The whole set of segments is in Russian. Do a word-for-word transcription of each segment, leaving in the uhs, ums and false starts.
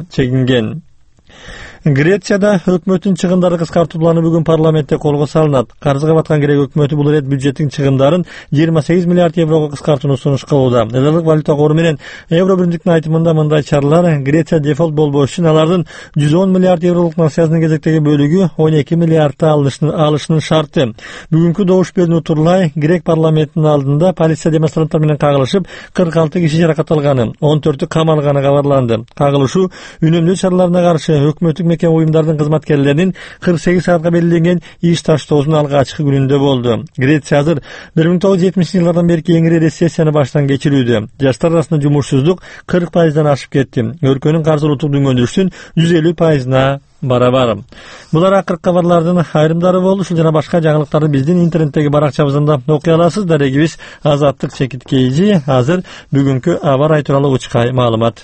алуудан чегинген. Грецияда өкмөттүн чыгымдары кыскартуу планы бүгүн парламентте колго салынат. Карызга баткан Грек өкмөтү бул ирет бюджеттин чыгымдарын жыйырма сегиз миллиард еврого кыскартууну сунуш кылууда. Элдик валюта кору менен Евро биримдиктин айтымында мындай чаралар Греция дефолт болбош үчүн алардын жүз он миллиард евролук насыясынын кезектеги бөлүгү он эки миллиардты алышынын шарты. Бүгүнкү добуш берүүнү турлай Грек парламентинин алдында полиция демонстранттар менен кагылышып, кырк алты киши жаракат алганы, он төртү камалганы кабарланды. Кагылышуу үнөмдүү чараларына каршы өкмөттүк мекен уюмдардын кызматкерлеринин кырк сегиз саатка белгиленген иш таштоосунун алгачкы күнүндө болду. Греция азыр бир миң тогуз жүз жетимишинчи жылдардан берки эң ири рецессияны баштан кечирүүдө. Жаштар арасында жумушсуздук кырк пайыздан ашып кетти. Өлкөнүн каржылуулук дүнгөндүрүшүн жүз элүү пайызына барабар. Булар акыркы кабарлардын айрымдары болду. Ушул жана башка жаңылыктарды биздин интернеттеги баракчабызда окуй аласыз. Дарегибиз Азаттык Чекиткейжи. Азыр бүгүнкү аба ырайы тууралуу учкай маалымат.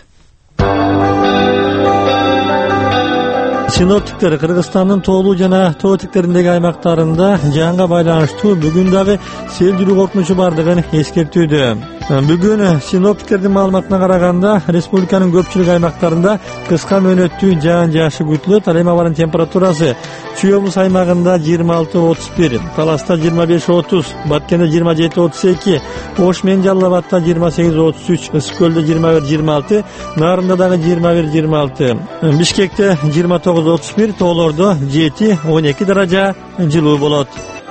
Синоптиктер Кыргызстандын тоолуу жана тоо тектериндеги аймактарында жаңга байланыштуу бүгүн дагы сел жүрүү коркунучу бардыгын эскертүүдө. Бүгүн синоптиктердин маалыматына караганда республиканын көпчүлүк аймактарында кыска мөөнөттүү жаан жаашы күтүлөт. Ал эми абанын температурасы Чүй облус аймагында жыйырма алты отуз бир, Таласта жыйырма беш отуз, Баткенде жыйырма жети отуз эки, Ош менен Жалал Абадта жыйырма сегиз отуз үч, Ысык көлдө жыйырма бир жыйырма алты, Нарында дагы жыйырма бир жыйырма алты, Бишкекте жыйырма тогуз отуз бир, тоолордо жети он эки даража жылуу болот.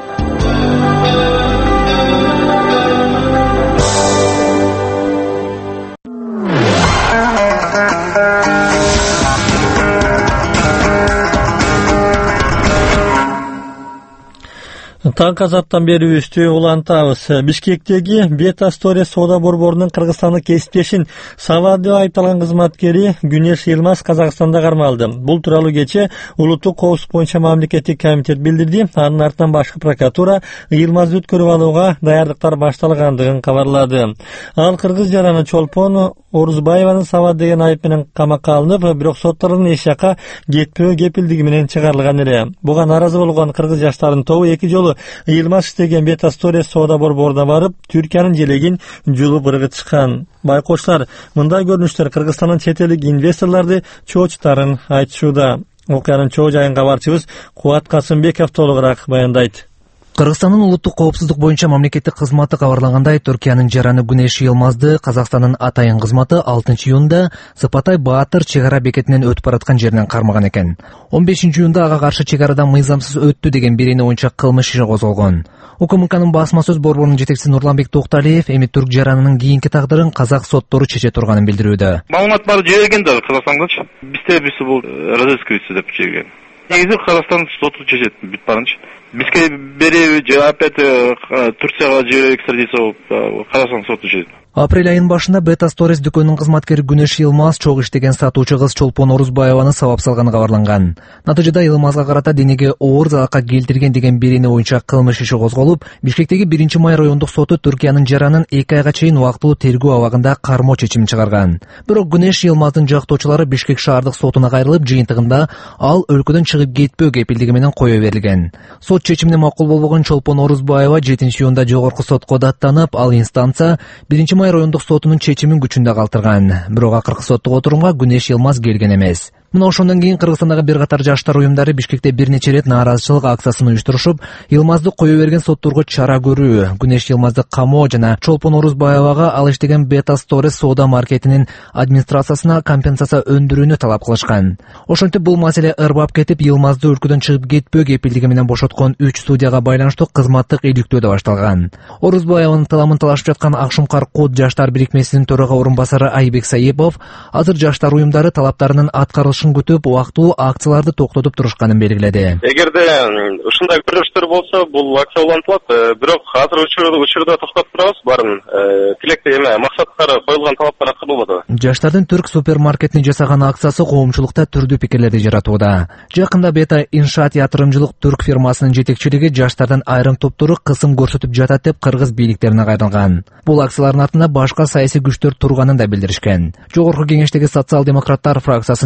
Таң азаттан берүүбүздү улантабыз. Бишкектеги Beta Stories соода борборунун Кыргызстандык кесиптешин сабады айыпталган кызматкери Күнеш Йылмаз Казакстанда кармалды. Бул тууралуу кече улуттук коопсуздук боюнча мамлекеттик комитет билдирди. Анын артынан башкы прокуратура Йылмазды өткөрүп алууга даярдыктар башталгандыгын кабарлады. Ал кыргыз жараны Чолпон Орузбаеванын сабады деген айып менен камакка алынып, бирок соттолордун эч жака кетпөө кепилдиги менен чыгарылган эле. Буга нааразы болгон кыргыз жаштарынын тобу эки жолу Йылмаз иштеген Beta Stories соода борборуна барып, Түркиянын желегин жулуп ыргытышкан. Байкочлар, мындай көрүнүштөр Кыргызстандын чет элдик инвесторлорду чоочутарын айтышууда. Окуянын чоо жайын кабарчыбыз Кубат Касымбеков толугураак баяндайт. Кыргызстандын улуттук коопсуздук боюнча мамлекеттик кызматы кабарлагандай, Түркиянын жараны Күнеш Йылмазды Казакстандын атайын кызматы алтынчы июнда Сыпатай Баатыр чек ара бекетинен өтүп бараткан жеринен кармаган экен. он бешинчи июнда ага каршы чек арадан мыйзамсыз өттү деген бирини боюнча кылмыш иши козголгон. УКМКнын басма сөз борборунун жетекчиси Нурланбек Токталиев эми түрк жаранынын кийинки тагдырын казак соттору чече турганын билдирүүдө. Маалымат бары жиберген да Казакстандачы. Бизде биз бул разыскивается деп чегген. Негизи Казакстан соту чечет бүт барынча. Бизге бери же опять Турцияга же экстрадиция болуп Казакстан соту чечет. Апрель айынын башында Beta Stories дүкөнүнүн кызматкери Күнеш Йылмаз чок иштеген сатуучу кыз Чолпон Орузбаеваны сабап салганы кабарланган. Натыйжада Йылмазга карата денеге оор залалга келтирген деген бирини боюнча кылмыш иши козголуп, Бишкектеги биринчи май райондук соту Түркиянын жаранын эки айга чейин убактылуу тергөө абагында кармоо чечимин чыгарган. Бирок Күнеш Йылмаздын жактоочулары Бишкек шаардык сотуна кайрылып, жыйынтыгында ал өлкөдөн чыгып кетпөө кепилдиги менен кое берилген. Сот чечимине макул болбогон Чолпон Орузбаева жетинчи июнда жогорку сотко даттанып, ал инстанция биринчи май райондук сотунун чечимин күчүндө калтырган. Бирок акыркы соттук отурумга Күнеш Йылмаз келген эмес. Мына ошондон кийин Кыргызстандагы бир катар жаштар уюмдары Бишкекте бир нече рет нааразычылык акциясын уюштурушуп, Йылмазды кое берген сотторго чара көрүү, Күнеш Йылмазды камоо жана Чолпон Орузбаевага ал иштеген Beta Stories соода маркетинин администрациясына компенсация өндүрүүнү талап кылышкан. Ошентип бул маселе ырбап кетип, Йылмазды өлкөдөн чыгып кетпөө кепилдиги менен бошоткон үч судьяга байланыштуу кызматтык иликтөө да башталган. Орузбаеванын таламын талашып жаткан Акшумкар Код жаштар бирикмесинин төрага орун басары Айбек Саипов азыр жаштар уюмдары талаптарынын аткарылышын күтүп, убактылуу акцияларды токтотуп турушканын белгиледи. Эгерде ушундай көрүнүштөр болсо, бул акция улантылат, бирок азыр учурда токтоп турабыз, баарын тилекте эме максаттары коюлган талаптар аткарылбады. Жаштардын түрк супермаркетини жасаган акциясы коомчулукта түрдүү пикирлерди жаратууда. Жакында Бета Иншаат Ятырымчылык түрк фирмасынын жетекчилиги жаштардан айрым топтору кысым көрсөтүп жатат деп кыргыз бийликтерине кайрылган. Бул акциялардын артында башка саясий күчтөр турганын да билдиришкен. Жогорку кеңештеги социал-демократтар фракциясынын жетекчиси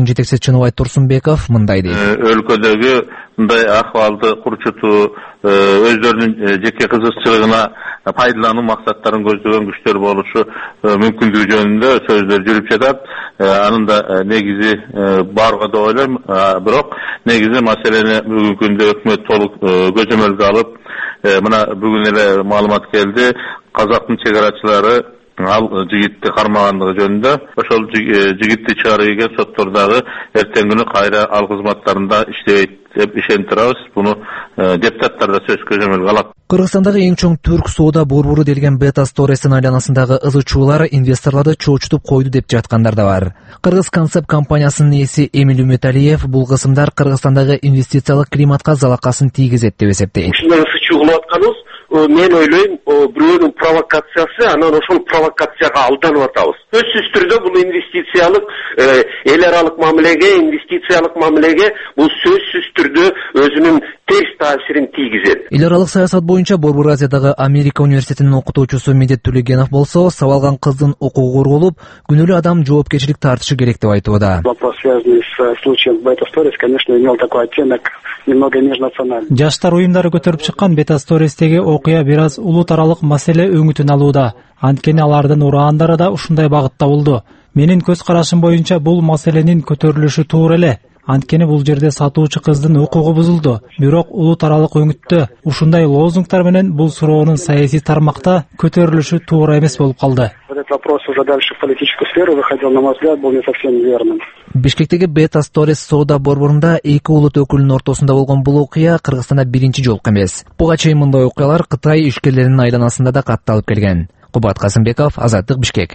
Чыныбай Турсунбеков мындай дейт. Өлкөдөгү мындай акыбалды курчутуу, өздөрүнүн жеке кызыкчылыгына пайдалануу максаттарын көздөгөн күчтөр болушу мүмкүндүгү жөнүндө сөздөр жүрүп жатат. Анын да негизи барга да ойлойм, бирок негизи маселени бүгүнкү күндө өкмөт толук көзөмөлгө алып, мына бүгүн эле маалымат келди, Казактын чек арачылары ал жигитти кармагандыгы жөнүндө, ошол жигитти чыгарып ийген соттордагы эртең күнү кайра ал кызматтарында иштебейт деп ишенип турабыз. Буну депутаттар да сөз көзөмөлгө алат. Кыргызстандагы эң чоң түрк соода борбору делген Beta Stores'ин айланасындагы ызы чуулар инвесторлорду чоочутуп койду деп жаткандар да бар. Кыргыз концепт компаниясынын ээси Эмил Үмүталиев бул кысымдар Кыргызстандагы инвестициялык климатка залакасын тийгизет деп эсептейт. Ушундай ызы чуу кылып атканыбыз, мен ойлойм, бирөөнүн провокациясы, анан ошол провокацияга алданып атабыз. Сөзсүз түрдө бул инвестициялык эл аралык мамилеге, инвестициялык мамилеге бул сөзсүз түрдө өзүнүн терс таасирин тийгизет. Эл аралык саясат боюнча Борбор Азиядагы Америка университетинин окутуучусу Медет Төлегенов болсо, сабалган кыздын укугу корголуп, күнөөлүү адам жоопкерчилик тартышы керек деп айтууда. Вопрос, связанный с случаем Beta Stories, конечно, имел такой оттенок немного межнациональный. Жаштар уюмдары көтөрүп чыккан Beta Stories'теги окуя бир аз улут аралык маселе өңүтүн алууда. Анткени алардын ураандары да ушундай багытта болду. Менин көз карашым боюнча бул маселенин көтөрүлүшү туура эле. Анткени бул жерде сатуучу кыздын укугу бузулду. Бирок улут аралык өңүттө ушундай лозунгтар менен бул суроонун саясий тармакта көтөрүлүшү туура эмес болуп калды. Этот вопрос уже дальше в политическую сферу выходил, на мой взгляд, был не совсем верным. Бишкектеги Beta Stories соода борборунда эки улут өкүлүнүн ортосунда болгон бул окуя Кыргызстанда биринчи жолку эмес. Буга чейин мындай окуялар Кытай ишкерлеринин айланасында да катталып келген. Кубат Касымбеков, Азаттык, Бишкек.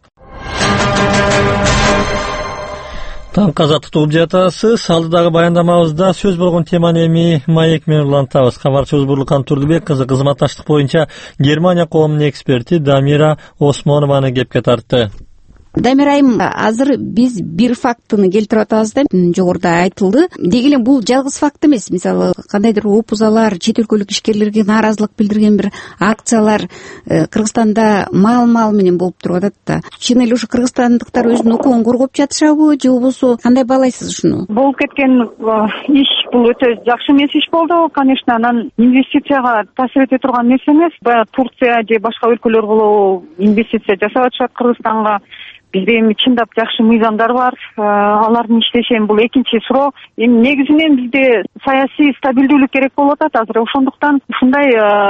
Таң казаты туып жатасыз. Алдыдагы баяндамабызда сөз болгон теманы эми маек менен улантабыз. Кабарчыбыз Бурлукан Турдубек кызы кызматташтык боюнча Германия коомунун эксперти Дамира Осмонованы кепке тартты. Дамира айым, азыр биз бир фактыны келтирип атабыз да, жогоруда айтылды. Деги эле бул жалгыз факт эмес. Мисалы, кандайдыр опузалар, чет өлкөлүк ишкерлерге нааразылык билдирген бир акциялар Кыргызстанда мал-мал менен болуп туруп атат да. Чын эле ушу кыргызстандыктар өзүнүн укугун коргоп жатышабы, же болбосо кандай баалайсыз ушуну? Болуп кеткен иш бул өтө жакшы эмес иш болду. Конечно, анан инвестицияга таасир эте турган нерсе эмес. Баягы Турция же башка өлкөлөр болобу инвестиция жасап атышат Кыргызстанга. Бизде эми чындап жакшы мыйзамдар бар, алардын иштеши бул экинчи суроо. Эми негизинен бизде саясий стабилдүүлүк керек болуп атат азыр. Ошондуктан ушундай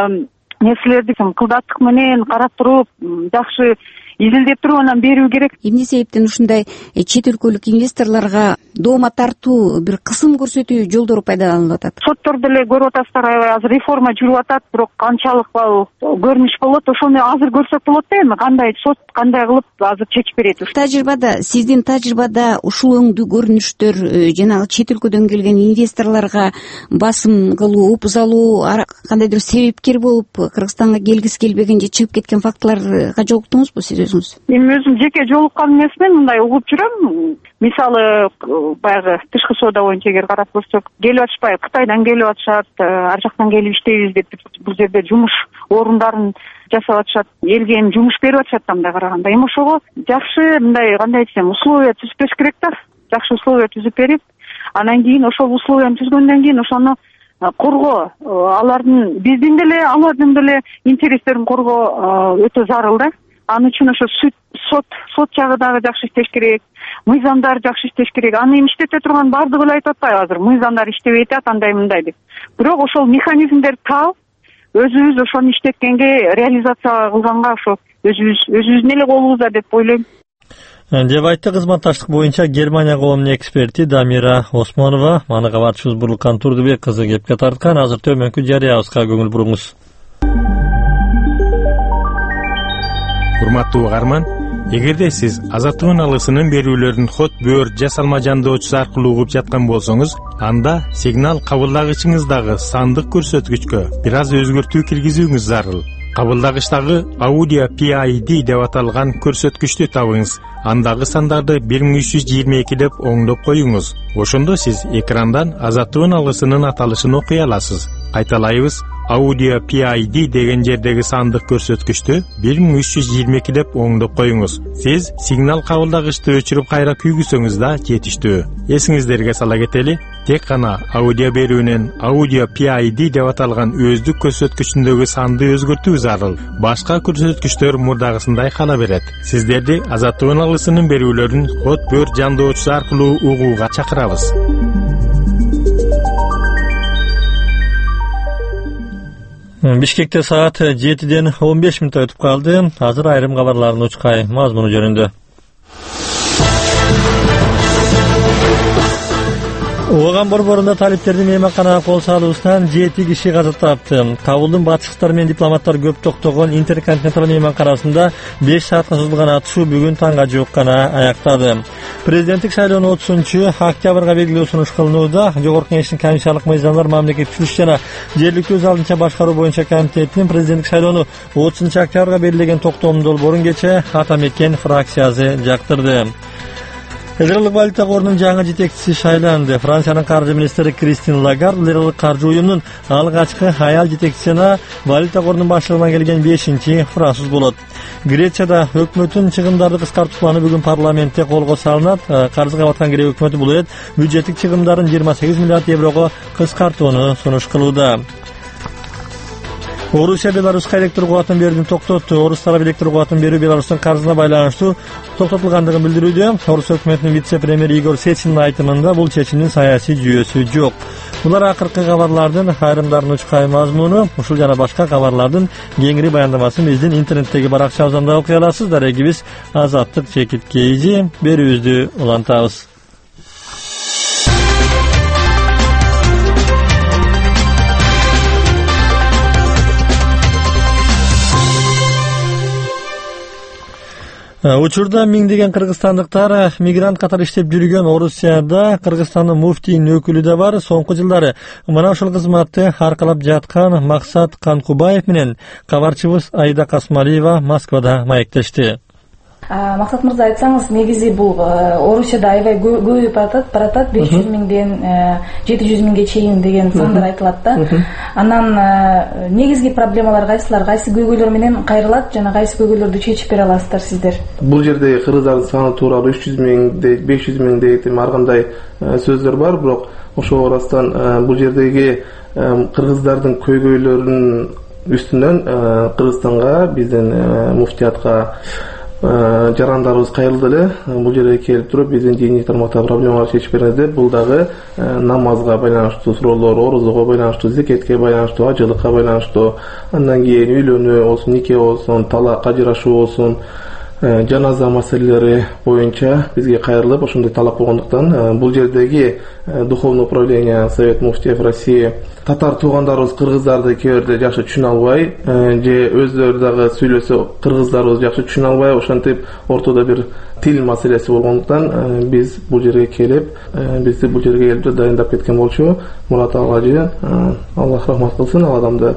нерселерди кылдаттык менен карап туруп, жакшы изилдеп туруп анан берүү керек. Эмне себептен ушундай чет өлкөлүк инвесторлорго доoma тартуу, бир кысым көрсөтүү жолдору пайдаланылып атат? Соттордо эле көрүп атасыздар, аябай азыр реформа жүрүп атат, бирок канчалык көрүнүш болот, ошону азыр көрсөк болот да, эми кандай сот кандай кылып азыр чечип берет. Тажрыйбада, сиздин тажрыйбада ушул өңдүү көрүнүштөр жанагы чет өлкөдөн келген инвесторлорго басым кылуу, опуз алуу кандайдыр себепкер болуп Кыргызстанга келгиси келбеген же чыгып кеткен фактыларга жолуктуңузбу сиз өзүңүз? Эми өзүм жеке жолуккан эмесмин, мындай угуп жүрөм. Мисалы, баягы тышкы соода боюнча эгер карап көрсөк, келип атышпайбы, Кытайдан келип атышат, ар жактан келип иштейбиз деп бул жерде жумуш орундарын жасап атышат, элге эми жумуш берип атышат да мындай караганда. Эми ошого жакшы мындай кандай десем, условия түзүп бериш керек да. Жакшы условия түзүп берип, анан кийин ошол условияны түзгөндөн кийин ошону коргоо, алардын биздин деле, алардын деле интерестерин коргоо өтө зарыл да. Аны үчүн ошо сот сот жагы дагы жакшы иштеш керек, мыйзамдар жакшы иштеш керек. Аны эми иштете турган бардыгы эле айтып атпайбы азыр, мыйзамдар иштебейт атат, андай мындай деп. Бирок ошол механизмдерди таап, өзүбүз ошону иштеткенге, реализация кылганга ошо өзүбүз өзүбүздүн эле колубузда деп ойлойм. Деп айтты кызматташтык боюнча Германия коомунун эксперти Дамира Осмонова. Маны кабарчыбыз Бурлукан Турдубек кызы кепке тарткан. Азыр төмөнкү жарыябызга көңүл буруңуз. Урматтуу угарман, эгерде сиз азаттыгын алысынын берүүлөрүн хот бөөр же салма жандоочусу аркылуу угуп жаткан болсоңуз, анда сигнал кабылдагычыңыздагы сандык көрсөткүчкө бир аз өзгөртүү киргизүүңүз зарыл. Кабылдагычтагы Audio пи ай ди деп аталган көрсөткүчтү табыңыз. Андагы сандарды бир миң үч жүз жыйырма эки деп оңдоп коюңуз. Ошондо сиз экрандан азаттыгын алысынын аталышын окуй аласыз. Кайталайбыз. Audio пи ай ди деген жердеги сандык көрсөткүчтү бир миң үч жүз жыйырма эки деп оңдоп коюңуз. Сиз сигнал кабылдагычты өчүрүп кайра күйгүсөңүз да жетиштүү. Эсиңиздерге сала кетели, тек гана аудио берүүнүн Audio пи ай ди деп аталган өздүк көрсөткүчүндөгү санды өзгөртүү зарыл. Башка көрсөткүчтөр мурдагысындай кала берет. Сиздерди Азаттык үналысынын берүүлөрүн код бөр жандоочусу аркылуу угууга чакырабыз. Бишкекте саат жетиден он беш мүнөт өтүп калды. Азыр айрым кабарлардын учкай мазмуну жөнүндө. Ооган борборунда талиптердин мейманканага кол салуусунан жети киши каза тапты. Кабулдун батышкычтары менен дипломаттар көп токтогон Интерконтиненталь мейманканасында беш саатка созулган атышуу бүгүн таңга жуук гана аяктады. Президенттик шайлоонун отузунчу октябрга белгилөө сунуш кылынууда. Жогорку Кеңештин комиссиялык мыйзамдар, мамлекеттик түзүлүш жана жергиликтүү өз алдынча башкаруу боюнча комитетинин президенттик шайлоону отузунчу октябрга белгилеген токтомун долбоорун кечээ Ата Мекен фракциясы жактырды. Федералдык валюта корунун жаңы жетекчиси шайланды. Франциянын каржы министри Кристин Лагард Федералдык каржы уюмунун алгачкы аял жетекчисине валюта корунун баштыгына келген бешинчи француз болот. Грецияда өкмөттүн чыгымдарды кыскартуу планы бүгүн парламентте колго салынат. Карызга баткан Грек өкмөтү бул эт бюджеттик чыгымдарын жыйырма сегиз миллиард еврого кыскартууну сунуш кылууда. Орусия Беларуська электр кубатын берүүнү токтотту. Орус тарабы электр кубатын берүү Беларустун карызына байланыштуу токтотулгандыгын билдирүүдө. Орус өкмөтүнүн вице-премьер Игорь Сечиндин айтымында бул чечимдин саясий жүйөсү жок. Булар акыркы кабарлардын айрымдарын учкай мазмуну. Ушул жана башка кабарлардын кеңири баяндамасын биздин интернеттеги баракчабыздан окуй аласыз. Дарегибиз Азаттык Чекит Кейжи берүүбүздү улантабыз. Учурда миңдеген кыргызстандыктар мигрант катары иштеп жүргөн Орусияда Кыргызстандын муфтийинин өкүлү да бар. Соңку жылдары мына ушул кызматты аркалап жаткан Максат Канкубаев менен кабарчыбыз Айда Касмалиева Москвада маектешти. Максат мырза, айтсаңыз, негизи бул Орусияда аябай көбөйүп баратат, беш жүз миңден жети жүз миңге чейин деген сандар айтылат да. Анан негизги проблемалар кайсылар, кайсы көйгөйлөр менен кайрылат жана кайсы көйгөйлөрдү чечип бере аласыздар сиздер? Бул жерде кыргыздардын саны тууралуу үч жүз миңдей, беш жүз миңдей ар кандай сөздөр бар, бирок ошол арасынан бул жердеги кыргыздардын көйгөйлөрүнүн үстүнөн Кыргызстанга, биздин муфтиятка жарандарыбыз кайрылды эле. Бул жерге келип туруп биздин диний тармакта проблемаларды чечип беребиз деп, бул дагы намазга байланыштуу суроолор, орозого байланыштуу, зекетке байланыштуу, ажылыкка байланыштуу, андан кийин үйлөнүү болсун, нике болсун, талак, ажырашуу болсун, жаназа маселелери боюнча бизге кайрылып ошондой талап болгондуктан бул жердеги духовное управление Совет муфтиев России татар туугандарыбыз кыргыздарды кээ бирде жакшы түшүнө албай, же өздөрү дагы сүйлөсө кыргыздарыбыз жакшы түшүнө албай, ошентип ортодо бир тил маселеси болгондуктан биз бул жерге келип, бизди бул жерге келип дайындап кеткен болчу Мурат Агажы, Аллах рахмат кылсын ал адамды.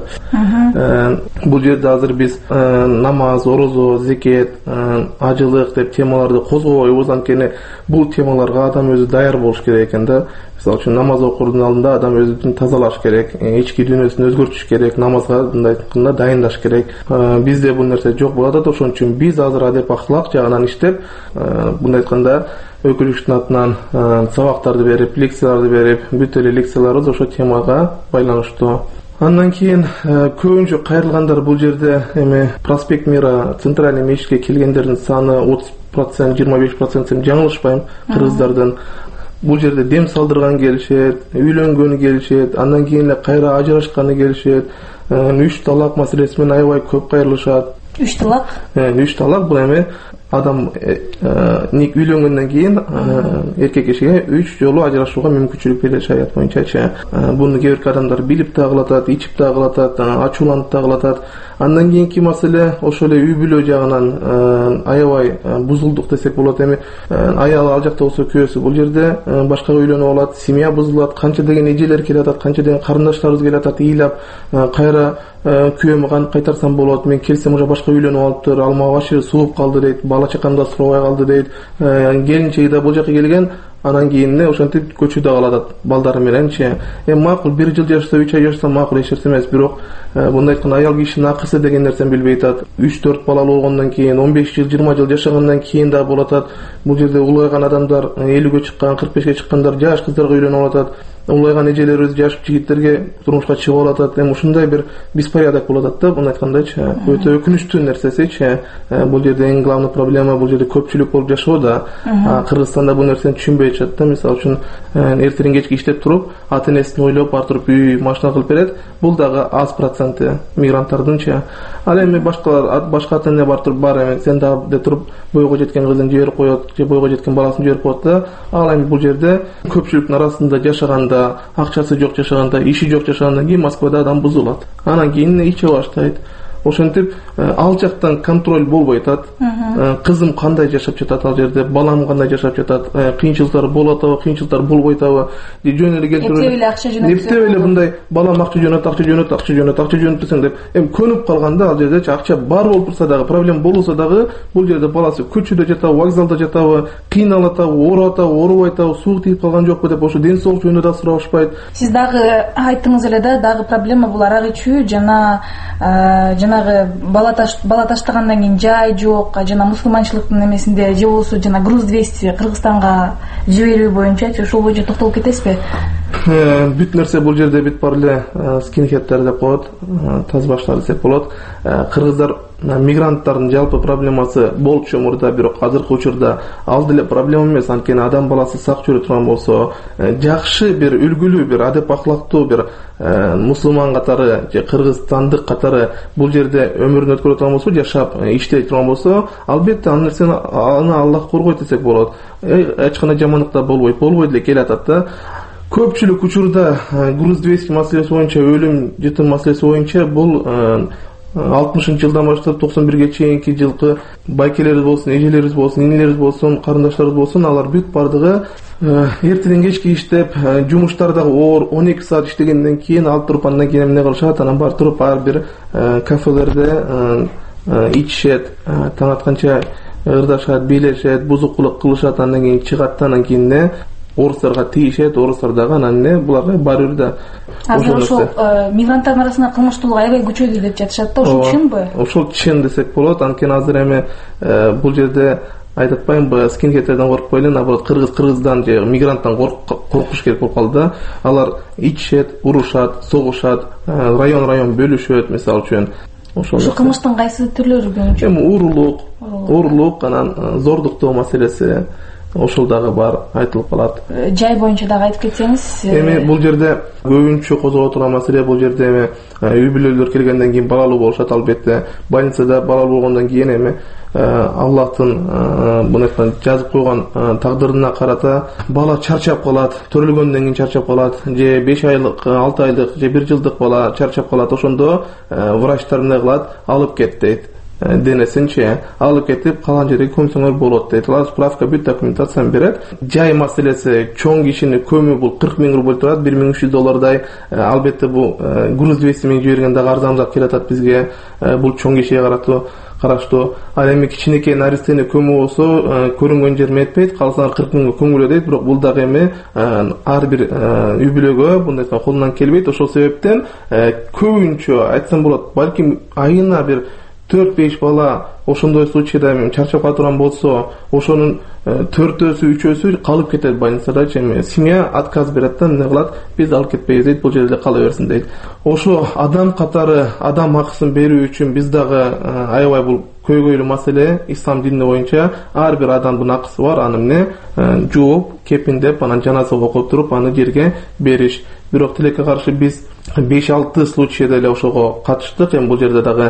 Бул жерде азыр биз намаз, орозо, зекет, ажылык деп темаларды козгобойбуз, анткени бул темаларга адам өзү даяр болуш керек экен да. Мисалы үчүн намаз окуурдун алдында адам өзүн тазалаш керек, ички дүйнөсүн өзгөртүш керек, намазга мындай айтканда дайындаш керек. Бизде бул нерсе жок болуп атат, ошон үчүн биз азыр адеп ахлак жагынан иштеп, мындай айтканда өкүлүктүн атынан сабактарды берип, лекцияларды берип, бүт эле лекцияларыбыз ошо темага байланыштуу. Андан кийин көбүнчө кайрылгандар бул жерде эми Проспект Мира центральный мечитке келгендердин саны отуз процент, жыйырма беш процент жаңылышпайм кыргыздардын. Бул жерде дем салдырган келишет, үйлөнгөнү келишет, андан кийин эле кайра ажырашканы келишет, үч талак маселеси менен аябай көп кайрылышат. Үч талак? Үч талак бул эми адам ник үйлөнгөндөн кийин эркек кишиге үч жолу ажырашууга мүмкүнчүлүк берилет шарият боюнча. Буну кээ бир адамдар билип да кылатат, ичип да кылатат, ачууланып да кылатат. Андан кийинки маселе ошол эле үй бүлө жагынан аябай бузулдук десек болот. Эми аялы ал жакта болсо күйөөсү бул жерде башкага үйлөнүп алат, семья бузулат, канча деген эжелер келатат, канча деген карындаштарыбыз келатат, ыйлап кайра күйөөмө кантип кайтарсам болот, мен келсем уже башка үйлөнүп алыптыр, ал мага башкы сууп калды дейт, бала бала чакам да сурабай калды дейт. Келинчеги да бул жака келген, анан кийин ошентип көчүдө калат балдары мененчи. Эми макул бир жыл жашаса, үч ай жашаса макул эч нерсе эмес, бирок мындай айтканда аял кишинин акысы деген нерсени билбей атат. үч төрт балалуу болгондон кийин, он беш жыл, жыйырма жыл жашагандан кийин да болот атат. Бул жерде улайган адамдар, элүүгө чыккан, кырк бешке чыккандар жаш кыздарга үйлөнүп атат. Улайган эжелерибиз жаш жигиттерге турмушка чыгып атат. Эми ушундай бир беспорядок болуп атат да, мындай айткандачы. Өтө өкүнүчтүү нерсесичи. Бул жерде эң главный проблема бул жерде көпчүлүк болуп жашоо да. Кыргызстанда бул нерсени түшүнбөй жатат да. Мисалы үчүн эртең кечке иштеп туруп, ата энесин ойлоп артырып үй, машина кылып берет. Бул дагы аз проценти мигранттардынчы. Ал эми башкалар, башка ата эне бар туруп, бар эми сен дагы де туруп бойго жеткен кызын жиберип коет, же бойго жеткен баласын жиберип коет да. Ал эми бул жерде көпчүлүктүн арасында жашаганда, акчасы жок жашаганда, иши жок жашагандан кийин Москвада адам бузулат. Анан кийин иче баштайт. Ошентип ал жактан контроль болбой атат. Кызым кандай жашап жатат ал жерде, балам кандай жашап жатат, кыйынчылыктар болуп атабы, кыйынчылыктар болбой атабы, жөн эле келтирип эптеп эле акча жөнөтөт. Эптеп эле мындай балам акча жөнөт, акча жөнөт, акча жөнөт, акча жөнөтсөң деп эми көнүп калганда ал жерде акча бар болуп турса дагы, проблема болсо дагы бул жерде баласы көчөдө жатабы, вокзалда жатабы, кыйналып атабы, ооруп атабы, оорубай атабы, суук тиип калган жокпу деп ошо ден соолук жөнүндө да сурашпайт. Сиз дагы айттыңыз эле да, дагы проблема бул арак ичүү жана жанагы бала бала таштагандан кийин жай жок, жана мусулманчылыктын эмесинде же болбосо жана груз двести Кыргызстанга жиберүү боюнчачы ошол боюнча токтолуп кетесизби? Бүт нерсе бул жерде бүт бар эле скинхедтер деп коет, таз баштар десек болот. Кыргыздар мигранттардын жалпы проблемасы болчу мурда, бирок азыркы учурда ал деле проблема эмес. Анткени адам баласы сак жүрө турган болсо, жакшы бир үлгүлүү, бир адеп ахлактуу бир мусулман катары же кыргызстандык катары бул жерде өмүрүн өткөрө турган болсо, жашап иштей турган болсо, албетте ал нерсени аны Аллах коргойт десек болот. Эч кандай жамандык да болбойт, болбой деле келатат да. Көпчүлүк учурда груз двести маселеси боюнча, өлүм жытым маселеси боюнча бул алтымышынчы жылдан баштап токсон бирге чейинки жылкы байкелерибиз болсун, эжелерибиз болсун, инелерибиз болсун, карындаштарыбыз болсун, алар бүт бардыгы эртеден кечке иштеп, жумуштардагы оор он эки саат иштегенден кийин алып туруп, андан кийин эмне кылышат, анан бар туруп ар бир кафелерде ичишет, таң атканча ырдашат, бийлешет, бузукулук кылышат, андан кийин чыгат, анан кийин не орустарга тийишет, орустар дагы анан не буларга барып да. Азыр ошол мигранттардын арасында кылмыштуулук аябай күчөдү деп жатышат да, ошол чынбы? Ошол чын десек болот. Анткени азыр эми бул жерде айтып атпаймынбы, скинхедтерден коркпой эле, наоборот, кыргыз кыргыздан же мигранттан коркуш керек болуп калды да. Алар ичишет, урушат, согушат, район-район бөлүшөт, мисалы үчүн. Ошол кылмыштын кайсы түрлөрү боюнча? Эми уурулук, уурулук, анан зордуктоо маселеси ошол дагы бар, айтылып калат. Жай боюнча дагы айтып кетсеңиз. Эми бул жерде көбүнчө козголо турган маселе бул жерде эми үй бүлөлөр келгенден кийин балалуу болушат, албетте. Больницада балалуу болгондон кийин эми Аллахтын буну айткан жазып койгон тагдырына карата бала чарчап калат, төрөлгөндөн кийин чарчап калат, же беш айлык, алты айлык, же бир жылдык бала чарчап калат. Ошондо врачтар эмне кылат? Алып кет дейт. Денесинчи алып кетип калган жерге көмсөңөр болот дейт. Алар справка бүт документацияны берет. Жай маселеси, чоң кишини көмүү бул кырк миң рубль турат, бир миң үч жүз доллардай. Албетте бул груз двести миң жиберген дагы арзаныраак келатат бизге. Бул чоң кишиге каратуу караштуу. Ал эми кичинекей наристени көмүү болсо, көрүнгөн жерим этпейт, калсаңар кырк миңге көмүлө дейт, бирок бул дагы эми ар бир үй бүлөгө мындай колунан келбейт. Ошол себептен көбүнчө айтсам болот, балким айына бир төрт беш бала ошондой случайда чарчап калган болсо, ошонун төртөөсү, үчөөсү калып кетет больницада. Эми семья отказ берет да, эмне кылат? Биз алып кетпейбиз дейт, бул жерде кала берсин дейт. Ошо адам катары адам акысын берүү үчүн биз дагы аябай бул көйгөйлүү маселе. Ислам динине боюнча ар бир адамдын акысы бар, аны эмне жууп, кепиндеп, анан жаназа окуп туруп аны жерге бериш. Бирок тилекке каршы биз беш алты случайда эле ошого катыштык. Эми бул жерде дагы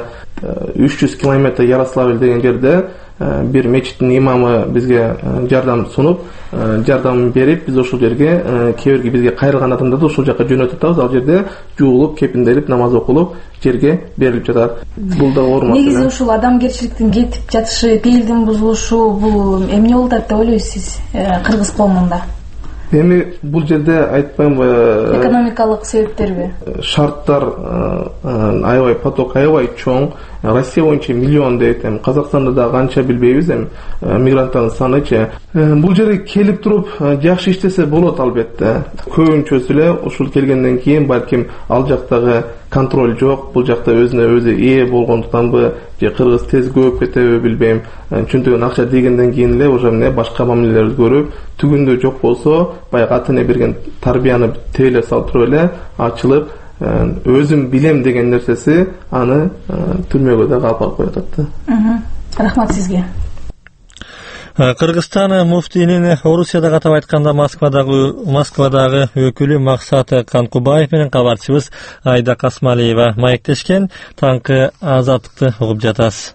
үч жүз километр Ярославль деген жерде бир мечиттин имамы бизге жардам сунуп, жардам берип, биз ошол жерге кээ бирки бизге кайрылган адамдарды ошол жака жөнөтүп атабыз. Ал жерде жуулуп, кепинделип, намаз окулуп, жерге берилип жатат. Бул да оор маселе. Негизи ушул адамгерчиликтин кетип жатышы, пейилдин бузулушу, бул эмне болуп атат деп ойлойсуз кыргыз коомунда? Эми бул жерде айтпаймынбы, экономикалык себептерби? Шарттар аябай поток аябай чоң. Россия боюнча миллион дейт, эми Казакстанда да канча билбейбиз, эми мигранттардын санычы. Бул жерге келип туруп жакшы иштесе болот албетте. Көбүнчөсү эле ушул келгенден кийин балким ал жактагы контроль жок, бул жакта өзүнө өзү ээ болгондуктанбы, же кыргыз тез көбөп кетеби билбейм. Чөнтөгөн акча дегенден кийин эле уже эмне башка мамилелерди көрүп, түгүндө жок болсо, баягы ата эне берген тарбияны тейле салып эле ачылып, өзүм билем деген нерсеси аны түрмөгө да калып алып коет атты. Рахмат сизге. Кыргызстан муфтийинин Орусияда катап айтканда Москвадагы Москвадагы өкүлү Максат Канкубаев менен кабарчыбыз Айда Касмалиева маектешкен. Таңкы азаттыкты угуп жатасыз.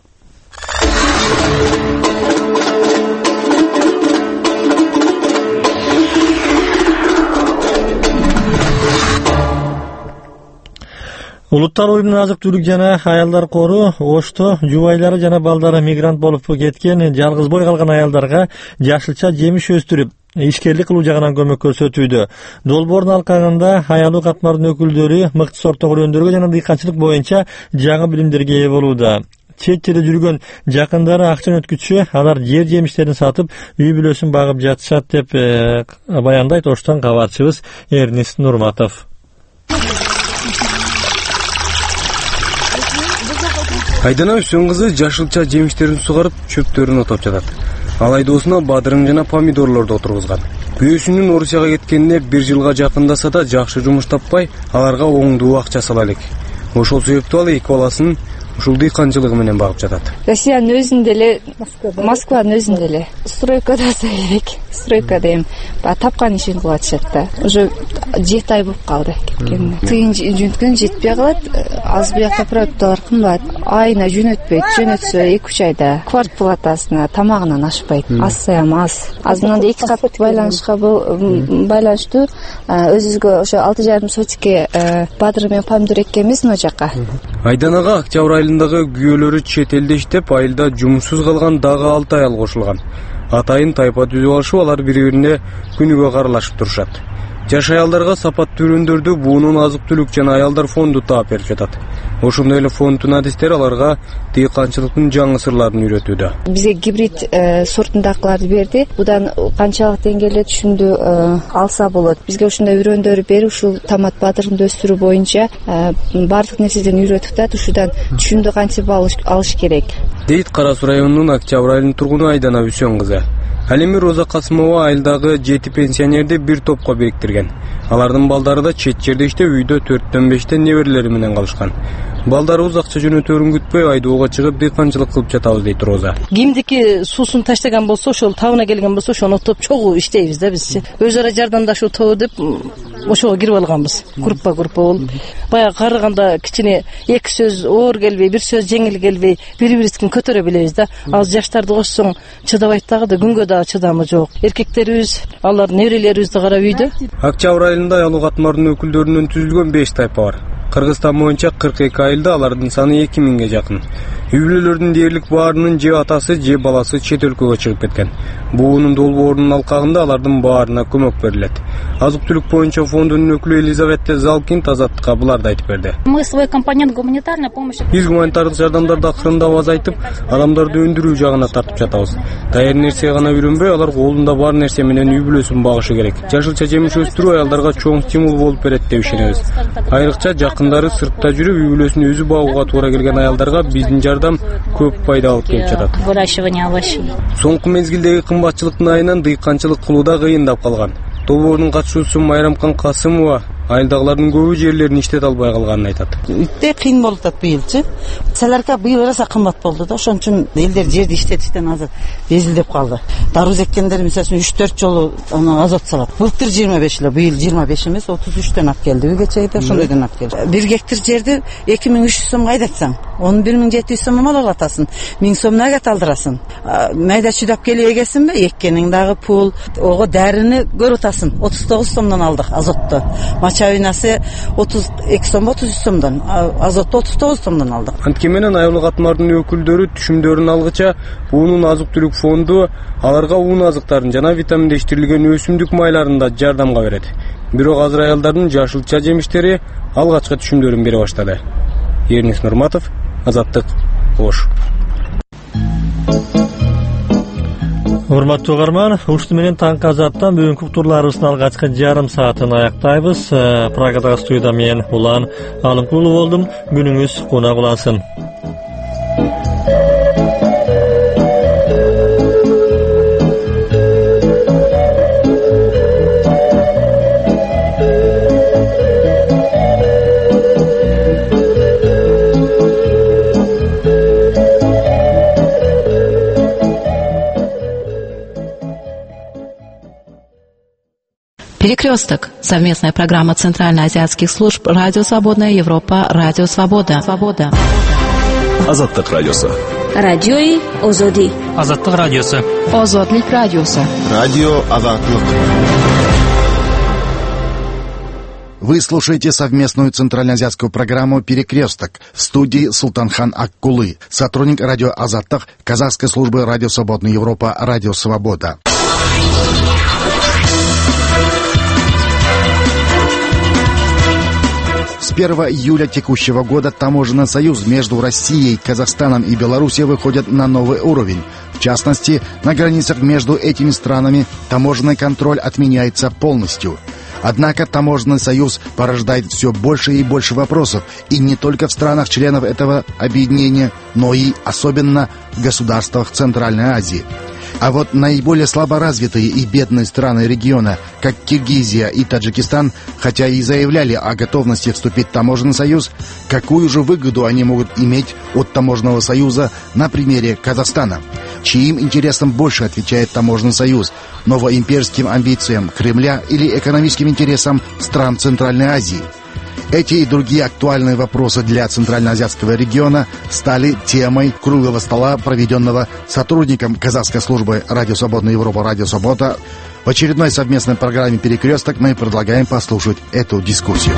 Улуттар уюмунун азык-түлүк жана аялдар кору Ошто жубайлары жана балдары мигрант болуп кеткен жалгыз бой калган аялдарга жашылча жемиш өстүрүп, ишкерлик кылуу жагынан көмөк көрсөтүүдө. Долбоордун алкагында аялуу катмардын өкүлдөрү мыкты сорттогу өндүргө жана дыйканчылык боюнча жаңы билимдерге ээ болууда. Чет жерде жүргөн жакындары акча өткүчү, алар жер жемиштерин сатып, үй бүлөсүн багып жатышат деп баяндайт Оштон кабарчыбыз Эрнис Нурматов. Айдана Үсөн кызы жашылча жемиштерин сугарып, чөптөрүн отоп жатат. Ал айдоосуна бадырын жана помидорлорду отургузган. Күйөөсүнүн Орусияга кеткенине бир жылга жакындаса да жакшы жумуш таппай, аларга оңдуу акча сала элек. Ошол себептүү ал эки баласын ушул дыйканчылыгы менен багып жатат. Россиянын өзүндө эле, Москванын өзүндө эле стройкада элек, стройкада эми тапкан ишин кылып атышат да. Уже жети ай болуп калды кеткенине. Тыйын жөнөткөн жетпей калат, аз буякта продукталар кымбат. Айына жөнөтпөйт, жөнөтсө эки үч айда квартплатасына, тамагынан ашпайт. Аз саям аз. Аз мындай эки кат байланышка байланыштуу өзүбүзгө ошо алты жарым сотикке бадыр менен помидор эккенбиз мына жака. Айданага октябрь айылындагы күйөөлөрү чет элде иштеп, айылда жумушсуз калган дагы алты аял кошулган. Атайын тайпа түзүп алышып, алар бири-бирине күнүгө каралашып турушат. Жаш аялдарга сапаттуу үрүндөрдү буунун азык-түлүк жана аялдар фонду таап берип жатат. Ошондой эле фонддун адистери аларга дыйканчылыктын жаңы сырларын үйрөтүүдө. Бизге гибрид сортундагыларды берди. Будан канчалык деңгээлде түшүндү алса болот. Бизге ушундай үрөндөр берип, ушул томат бадырын өстүрүү боюнча баардык нерседен үйрөтүп да, ушудан түшүндү кантип алыш керек. Дейт Кара Суу районунун Октябрь айылынын тургуну Айдана Үсөн кызы. Ал эми Роза Касымова айылдагы жети пенсионерди бир топко бириктирген. Алардын балдары да чет жерде иштеп, үйдө төрттөн бештен неберелери менен калышкан. Балдарыбыз акча жөнөтөөрүн күтпөй айдоого чыгып дыйканчылык кылып жатабыз дейт Роза. Кимдики суусун таштаган болсо, ошол табына келген болсо, ошону отоп чогуу иштейбиз да бизчи. Өз ара жардамдашуу тобу деп ошого кирип алганбыз. Группа группа болуп. Баягы карыганда кичине эки сөз оор келбей, бир сөз жеңил келбей, бири-бирибизди көтөрө билебиз да. Ал жаштарды кошсоң чыдабайт дагы да, күнгө да чыдамы жок. Эркектерибиз, алар неберелерибизди карап үйдө. Октябрь айылында аялуу катмардын өкүлдөрүнөн түзүлгөн беш тайпа бар. Кыргызстан боюнча кырк эки айылда алардын саны эки миңге жакын. Үй бүлөлөрдүн дээрлик баарынын же атасы, же баласы чет өлкөгө чыгып кеткен. Буунун долбоорунун алкагында алардын баарына көмөк берилет. Азык-түлүк боюнча фондунун өкүлү Елизавета Залкин Азаттыкка буларды айтып берди. Мы свой компонент гуманитарной помощи. Биз гуманитардык жардамдарды акырындап азайтып, адамдарды өндүрүү жагына тартып жатабыз. Даяр нерсеге гана үйрөнбөй, алар колунда бар нерсе менен үй бүлөсүн багышы керек. Жашылча жемиш өстүрүү аялдарга чоң стимул болуп берет деп ишенебиз. Айрыкча жакындары сыртта жүрүп, үй бүлөсүн өзү багууга туура келген аялдарга биздин жардам көп пайда алып келип жатат. Выращивание овощей. Соңку мезгилдеги кымбатчылыктын айынан дыйканчылык кылууда кыйындап калган. Долбоордун катышуучусу Майрамкан Касымова айылдагылардын көбү жерлерин иштете албай калганын айтат. Үтө кыйын болуп атат быйылчы. Саларка быйыл аса кымбат болду да, ошон үчүн элдер жерди иштетиштен азыр безилдеп калды. Даруз эккендер мисалы үчүн үч төрт жолу аны азот салат. Былтыр жыйырма беш эле, быйыл жыйырма беш эмес, отуз үчтөн алып келди. Үгечейде ошондойдон алып келди. бир гектар жерди эки миң үч жүз сомго айдатсаң, он бир миң жети жүз сом мал алатасың. миң сомдон агат алдырасың. Майда чыдап келип эгесиңби? Эккениң дагы пул, ого дарыны көрүп атасың. отуз тогуз сомдон алдык азотту. Мачавинасы отуз эки сом, отуз үч сомдон, азотту отуз тогуз сомдон алдык. Анткеменен аялуу катмардын өкүлдөрү түшүмдөрүн алгыча буунун азык-түлүк фонду аларга уун азыктарын жана витаминдештирилген өсүмдүк майларын да жардамга берет. Бирок азыр аялдардын жашылча жемиштери алгачкы түшүмдөрүн бере баштады. Эрнис Нурматов, Азаттык, Ош. Урматтуу угарман, ушуну менен таңкы азаттан бүгүнкү турларыбыздын алгачкы жарым саатын аяктайбыз. Программада студияда мен Улан Алымкулов болдум. Күнүңүз кунак улансын. Перекресток. Совместная программа Центральноазиатских служб Радио Свободная Европа, Радио Свобода. Свобода. Азаттык радиосы. Радиои Озоди. Азаттык радиосы. Озодлик радиосы. Радио Азаттык. Вы слушаете совместную центральноазиатскую программу «Перекресток» в студии Султанхан Аккулы, сотрудник радио Азаттык, казахской службы Радио Свободная Европа, Радио Свобода. С первого июля текущего года таможенный союз между Россией, Казахстаном и Белоруссией выходит на новый уровень. В частности, на границах между этими странами таможенный контроль отменяется полностью. Однако таможенный союз порождает все больше и больше вопросов, и не только в странах-членов этого объединения, но и особенно в государствах Центральной Азии. А вот наиболее слаборазвитые и бедные страны региона, как Киргизия и Таджикистан, хотя и заявляли о готовности вступить в таможенный союз, какую же выгоду они могут иметь от таможенного союза на примере Казахстана? Чьим интересам больше отвечает таможенный союз? Новоимперским амбициям Кремля или экономическим интересам стран Центральной Азии? Эти и другие актуальные вопросы для Центральноазиатского региона стали темой круглого стола, проведенного сотрудником казахской службы Радио Свободная Европа, Радио Свобода. В очередной совместной программе «Перекресток» мы предлагаем послушать эту дискуссию.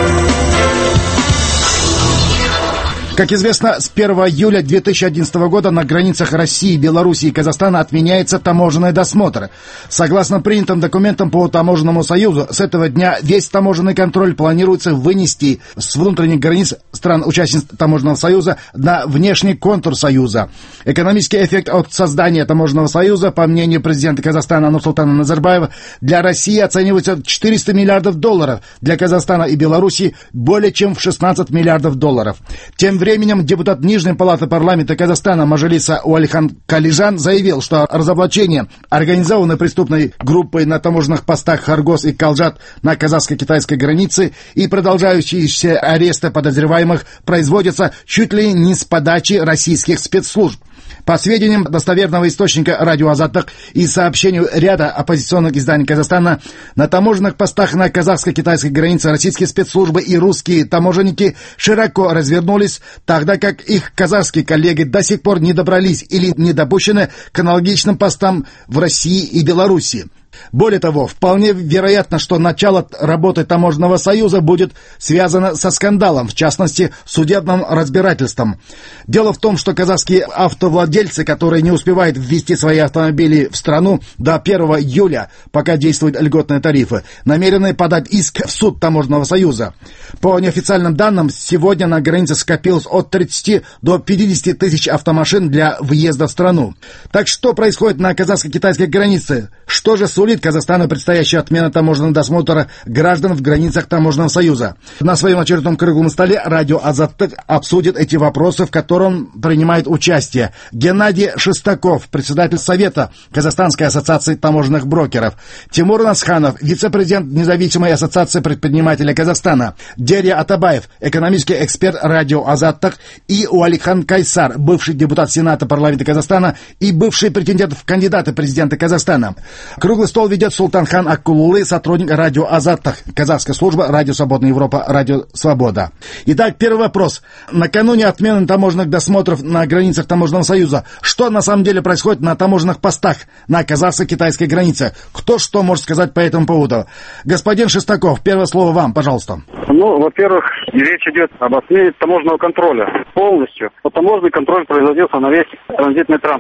Как известно, с первого июля две тысячи одиннадцатого года на границах России, Белоруссии и Казахстана отменяется таможенный досмотр. Согласно принятым документам по таможенному союзу, с этого дня весь таможенный контроль планируется вынести с внутренних границ стран-участниц таможенного союза на внешний контур союза. Экономический эффект от создания таможенного союза, по мнению президента Казахстана Нурсултана Назарбаева, для России оценивается в четыреста миллиардов долларов, для Казахстана и Белоруссии более чем в шестнадцать миллиардов долларов. Тем временем депутат Нижней палаты парламента Казахстана Мажилиса Уалихан Калижан заявил, что разоблачение организованной преступной группой на таможенных постах Харгос и Калжат на казахско-китайской границе и продолжающиеся аресты подозреваемых производятся чуть ли не с подачи российских спецслужб. По сведениям достоверного источника радио Азаттык и сообщению ряда оппозиционных изданий Казахстана, на таможенных постах на казахско-китайской границе российские спецслужбы и русские таможенники широко развернулись, тогда как их казахские коллеги до сих пор не добрались или не допущены к аналогичным постам в России и Белоруссии. Более того, вполне вероятно, что начало работы таможенного союза будет связано со скандалом, в частности, судебным разбирательством. Дело в том, что казахские автовладельцы, которые не успевают ввести свои автомобили в страну до первого июля, пока действуют льготные тарифы, намерены подать иск в суд таможенного союза. По неофициальным данным, сегодня на границе скопилось от тридцати до пятидесяти тысяч автомашин для въезда в страну. Так что происходит на казахско-китайской границе? Что же сулит Казахстану предстоящая отмена таможенного досмотра граждан в границах таможенного союза? На своем очередном круглом столе радио Азаттык обсудит эти вопросы, в котором принимает участие Геннадий Шестаков, председатель Совета Казахстанской ассоциации таможенных брокеров, Тимур Насханов, вице-президент Независимой ассоциации предпринимателей Казахстана, Дерья Атабаев, экономический эксперт радио Азаттык, и Уалихан Кайсар, бывший депутат Сената парламента Казахстана и бывший претендент в кандидаты президента Казахстана. Круглый стол ведет Султанхан Аккулы, сотрудник радио Азаттык, казахская служба Радио Свободная Европа, Радио Свобода. Итак, первый вопрос. Накануне отмены таможенных досмотров на границах таможенного союза, что на самом деле происходит на таможенных постах на казахско-китайской границе? Кто что может сказать по этому поводу? Господин Шестаков, первое слово вам, пожалуйста. Ну, во-первых, речь идет об отмене таможенного контроля полностью. Вот таможенный контроль производился на весь транзитный транспорт.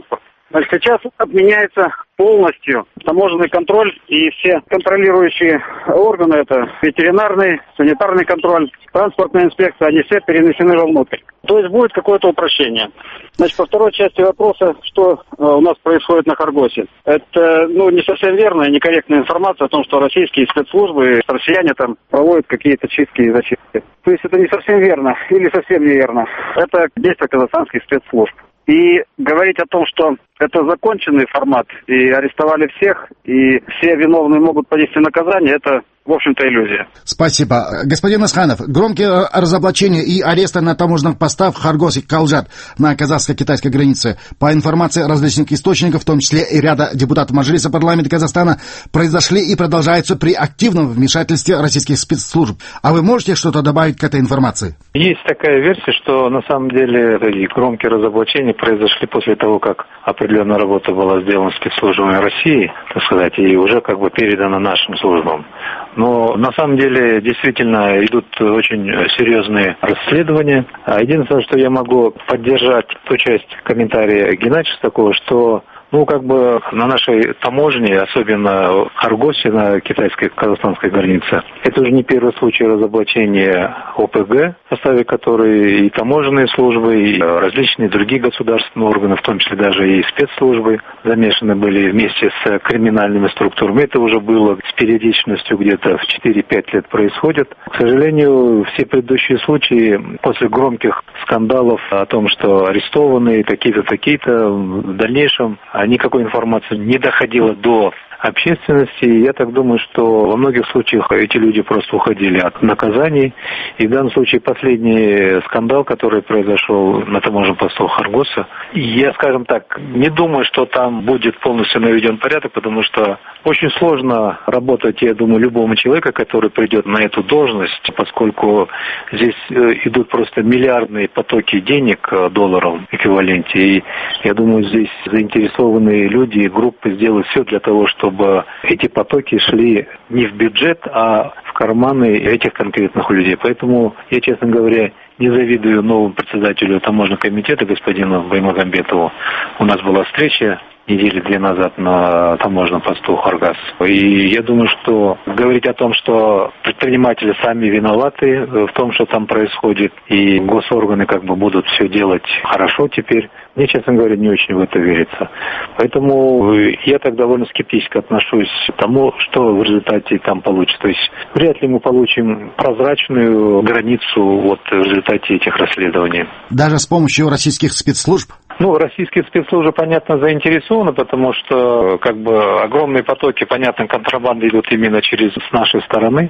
Значит, сейчас отменяется полностью таможенный контроль, и все контролирующие органы, это ветеринарный, санитарный контроль, транспортная инспекция, они все перенесены вовнутрь. То есть будет какое-то упрощение. Значит, по второй части вопроса, что э, у нас происходит на Харгосе. Это, ну, не совсем верная, некорректная информация о том, что российские спецслужбы, россияне там проводят какие-то чистки и зачистки. То есть это не совсем верно или совсем неверно. Это действия казахстанских спецслужб. И говорить о том, что это законченный формат, и арестовали всех, и все виновные могут понести наказание, это, в общем-то, иллюзия. Спасибо. Господин Асханов, громкие разоблачения и аресты на таможенных постах в Харгос и Калжат на казахско-китайской границе, по информации различных источников, в том числе и ряда депутатов Мажилиса парламента Казахстана, произошли и продолжаются при активном вмешательстве российских спецслужб. А вы можете что-то добавить к этой информации? Есть такая версия, что на самом деле и громкие разоблачения произошли после того, как определенная работа была сделана спецслужбами России, так сказать, и уже как бы передана нашим службам. Но на самом деле действительно идут очень серьезные расследования. Единственное, что я могу поддержать ту часть комментария Геннадия Шестакова, что ну, как бы на нашей таможне, особенно в Харгосе, на китайско-казахстанской границе, это уже не первый случай разоблачения О П Г, в составе которой и таможенные службы, и различные другие государственные органы, в том числе даже и спецслужбы, замешаны были вместе с криминальными структурами. Это уже было с периодичностью где-то в четыре-пять лет происходит. К сожалению, все предыдущие случаи после громких скандалов о том, что арестованные такие-то, такие-то, в дальнейшем никакой информации не доходило до общественности. Я так думаю, что во многих случаях эти люди просто уходили от наказаний. И в данном случае последний скандал, который произошел на таможенном посту Харгоса, я, скажем так, не думаю, что там будет полностью наведен порядок, потому что очень сложно работать, я думаю, любому человеку, который придет на эту должность, поскольку здесь идут просто миллиардные потоки денег, долларов в эквиваленте. И я думаю, здесь заинтересованные люди и группы сделают все для того, чтобы чтобы эти потоки шли не в бюджет, а в карманы этих конкретных людей. Поэтому я, честно говоря, не завидую новому председателю таможенного комитета, господину Баймагамбетову. У нас была встреча недели две назад на таможенном посту Харгас. И я думаю, что говорить о том, что предприниматели сами виноваты в том, что там происходит, и госорганы как бы будут все делать хорошо теперь, мне, честно говоря, не очень в это верится. Поэтому я так довольно скептически отношусь к тому, что в результате там получится. То есть вряд ли мы получим прозрачную границу вот в результате этих расследований. Даже с помощью российских спецслужб? Ну, российские спецслужбы, понятно, заинтересованы, потому что, как бы, огромные потоки, понятно, контрабанды идут именно через с нашей стороны.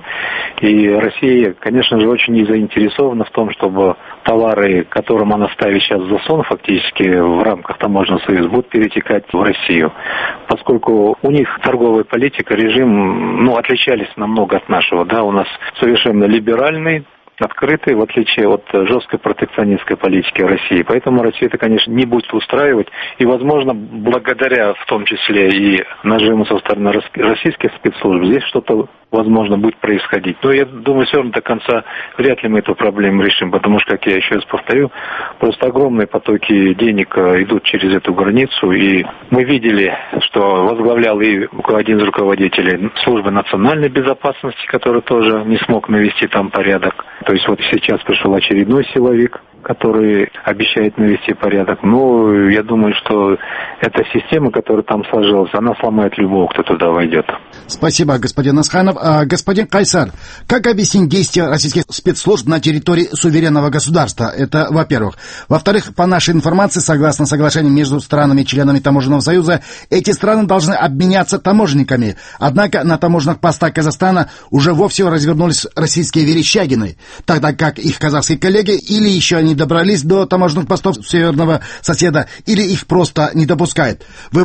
И Россия, конечно же, очень не заинтересована в том, чтобы товары, которым она ставит сейчас заслон, фактически, в рамках таможенного союза, будут перетекать в Россию. Поскольку у них торговая политика, режим, ну, отличались намного от нашего, да, у нас совершенно либеральный, открытый, в отличие от жесткой протекционистской политики России. Поэтому Россия это, конечно, не будет устраивать. И, возможно, благодаря, в том числе, и нажиму со стороны российских спецслужб, здесь что-то, возможно, будет происходить. Но я думаю, все равно до конца вряд ли мы эту проблему решим, потому что, как я еще раз повторю, просто огромные потоки денег идут через эту границу. И мы видели, что возглавлял и один из руководителей службы национальной безопасности, который тоже не смог навести там порядок. То есть вот сейчас пришел очередной силовик, который обещает навести порядок. Но я думаю, что эта система, которая там сложилась, она сломает любого, кто туда войдет. Спасибо, господин Асханов. А, господин Кайсар, как объяснить действия российских спецслужб на территории суверенного государства? Это, во-первых. Во-вторых, по нашей информации, согласно соглашению между странами-членами Таможенного союза, эти страны должны обменяться таможенниками. Однако на таможенных постах Казахстана уже вовсе развернулись российские верещагины, тогда как их казахские коллеги или еще не добрались до таможенных постов северного соседа, или их просто не допускают. Вы можете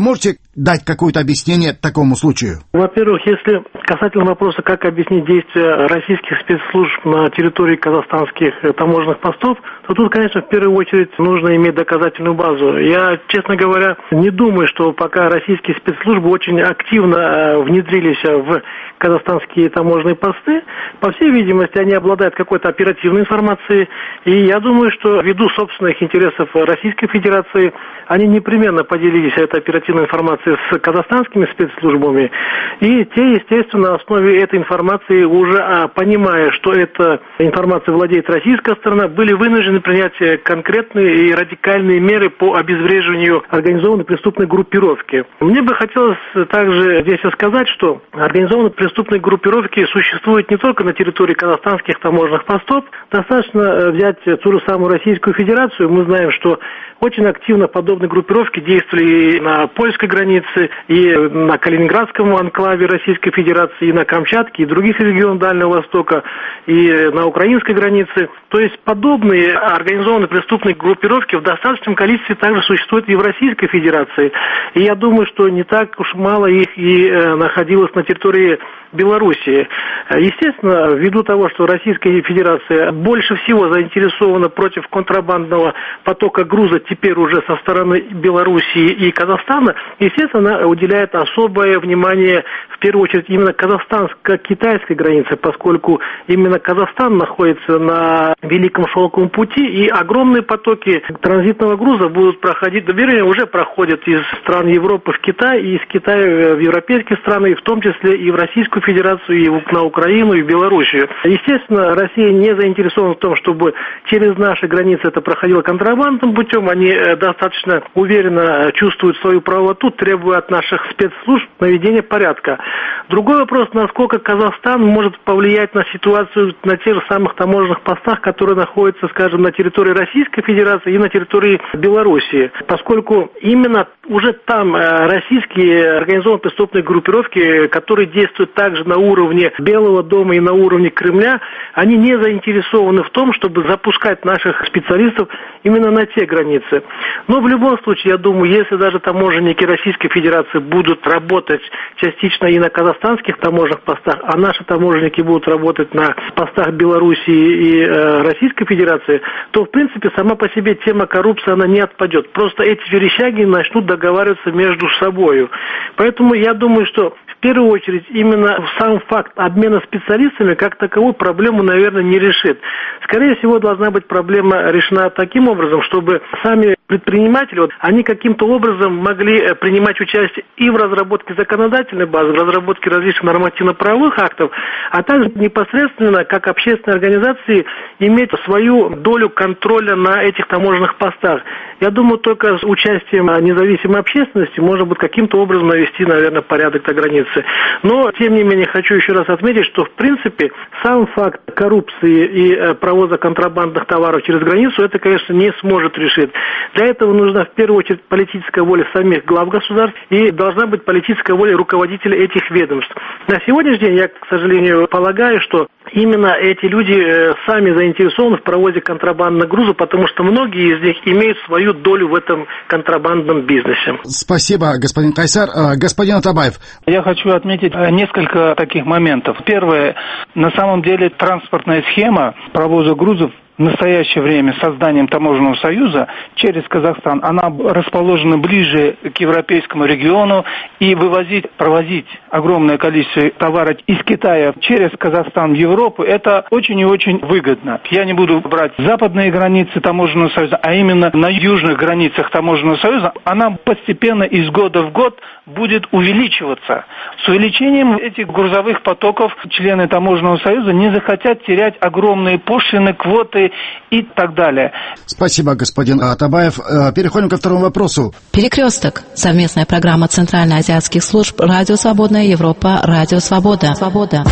дать какое-то объяснение такому случаю? Во-первых, если касательно вопроса, как объяснить действия российских спецслужб на территории казахстанских таможенных постов, то тут, конечно, в первую очередь нужно иметь доказательную базу. Я, честно говоря, не думаю, что пока российские спецслужбы очень активно внедрились в казахстанские таможенные посты. По всей видимости, они обладают какой-то оперативной информацией. И я думаю, что ввиду собственных интересов Российской Федерации, они непременно поделились этой оперативной информацией с казахстанскими спецслужбами. И те, естественно, на основе этой информации, уже понимая, что эта информация владеет российская сторона, были вынуждены принять конкретные и радикальные меры по обезвреживанию организованной преступной группировки. Мне бы хотелось также здесь сказать, что организованные преступные группировки существуют не только на территории казахстанских таможенных постов. Достаточно взять ту же самую Российскую Федерацию. Мы знаем, что очень активно подобные группировки действовали и на польской границе, и на Калининградском анклаве Российской Федерации, и на Камчатке, и других регионах Дальнего Востока, и на украинской границе. То есть подобные организованные преступные группировки в достаточном количестве также существуют и в Российской Федерации. И я думаю, что не так уж мало их и находилось на территории Белоруссии. Естественно, ввиду того, что Российская Федерация больше всего заинтересована против контрабандного потока груза теперь уже со стороны Белоруссии и Казахстана, естественно, она уделяет особое внимание в первую очередь именно казахстанско-китайской границе, поскольку именно Казахстан находится на Великом Шелковом пути, и огромные потоки транзитного груза будут проходить, да, вернее, уже проходят из стран Европы в Китай, и из Китая в европейские страны, и в том числе и в Российскую Федерацию, и на Украину, и в Белоруссию. Естественно, Россия не заинтересована в том, чтобы через наши границы это проходило контрабандным путем. Они достаточно уверенно чувствуют свою правоту, требуя от наших спецслужб наведения порядка. Другой вопрос, насколько Казахстан может повлиять на ситуацию на тех же самых таможенных постах, которые находятся, скажем, на территории Российской Федерации и на территории Белоруссии. Поскольку именно уже там российские организованные преступные группировки, которые действуют также на уровне Белого дома и на уровне Кремля, они не заинтересованы в том, чтобы запускать наших специалистов именно на те границы. Но в любом случае, я думаю, если даже таможенники Российской Федерации будут работать частично и на казахстанских таможенных постах, а наши таможенники будут работать на постах Белоруссии и э, Российской Федерации, то, в принципе, сама по себе тема коррупции, она не отпадет. Просто эти верещаги начнут договариваться между собой. Поэтому я думаю, что в первую очередь именно сам факт обмена специалистами как таковую проблему, наверное, не решит. Скорее всего, должна быть проблема решена таким образом, чтобы сами предприниматели, вот, они каким-то образом могли принимать участие и в разработке законодательной базы, в разработке различных нормативно-правовых актов, а также непосредственно, как общественные организации, иметь свою долю контроля на этих таможенных постах. Я думаю, только с участием независимой общественности можно будет каким-то образом навести, наверное, порядок на границе. Но, тем не менее, хочу еще раз отметить, что, в принципе, сам факт коррупции и провоза контрабандных товаров через границу, это, конечно, не сможет решить. Для этого нужна, в первую очередь, политическая воля самих глав государств и должна быть политическая воля руководителей этих ведомств. На сегодняшний день, я, к сожалению, полагаю, что именно эти люди сами заинтересованы в провозе контрабандных грузов, потому что многие из них имеют свою долю в этом контрабандном бизнесе. Спасибо, господин Кайсар. Господин Атабаев. Я хочу отметить несколько таких моментов. Первое, на самом деле транспортная схема провоза грузов в настоящее время созданием таможенного союза через Казахстан, она расположена ближе к европейскому региону, и вывозить, провозить огромное количество товара из Китая через Казахстан в Европу, это очень и очень выгодно. Я не буду брать западные границы таможенного союза, а именно на южных границах таможенного союза, она постепенно из года в год будет увеличиваться. С увеличением этих грузовых потоков члены таможенного союза не захотят терять огромные пошлины, квоты и так далее. Спасибо, господин Атабаев. Переходим ко второму вопросу. Перекресток. Совместная программа Центральноазиатских служб «Радио Свободная Европа», «Радио Свобода». Свобода.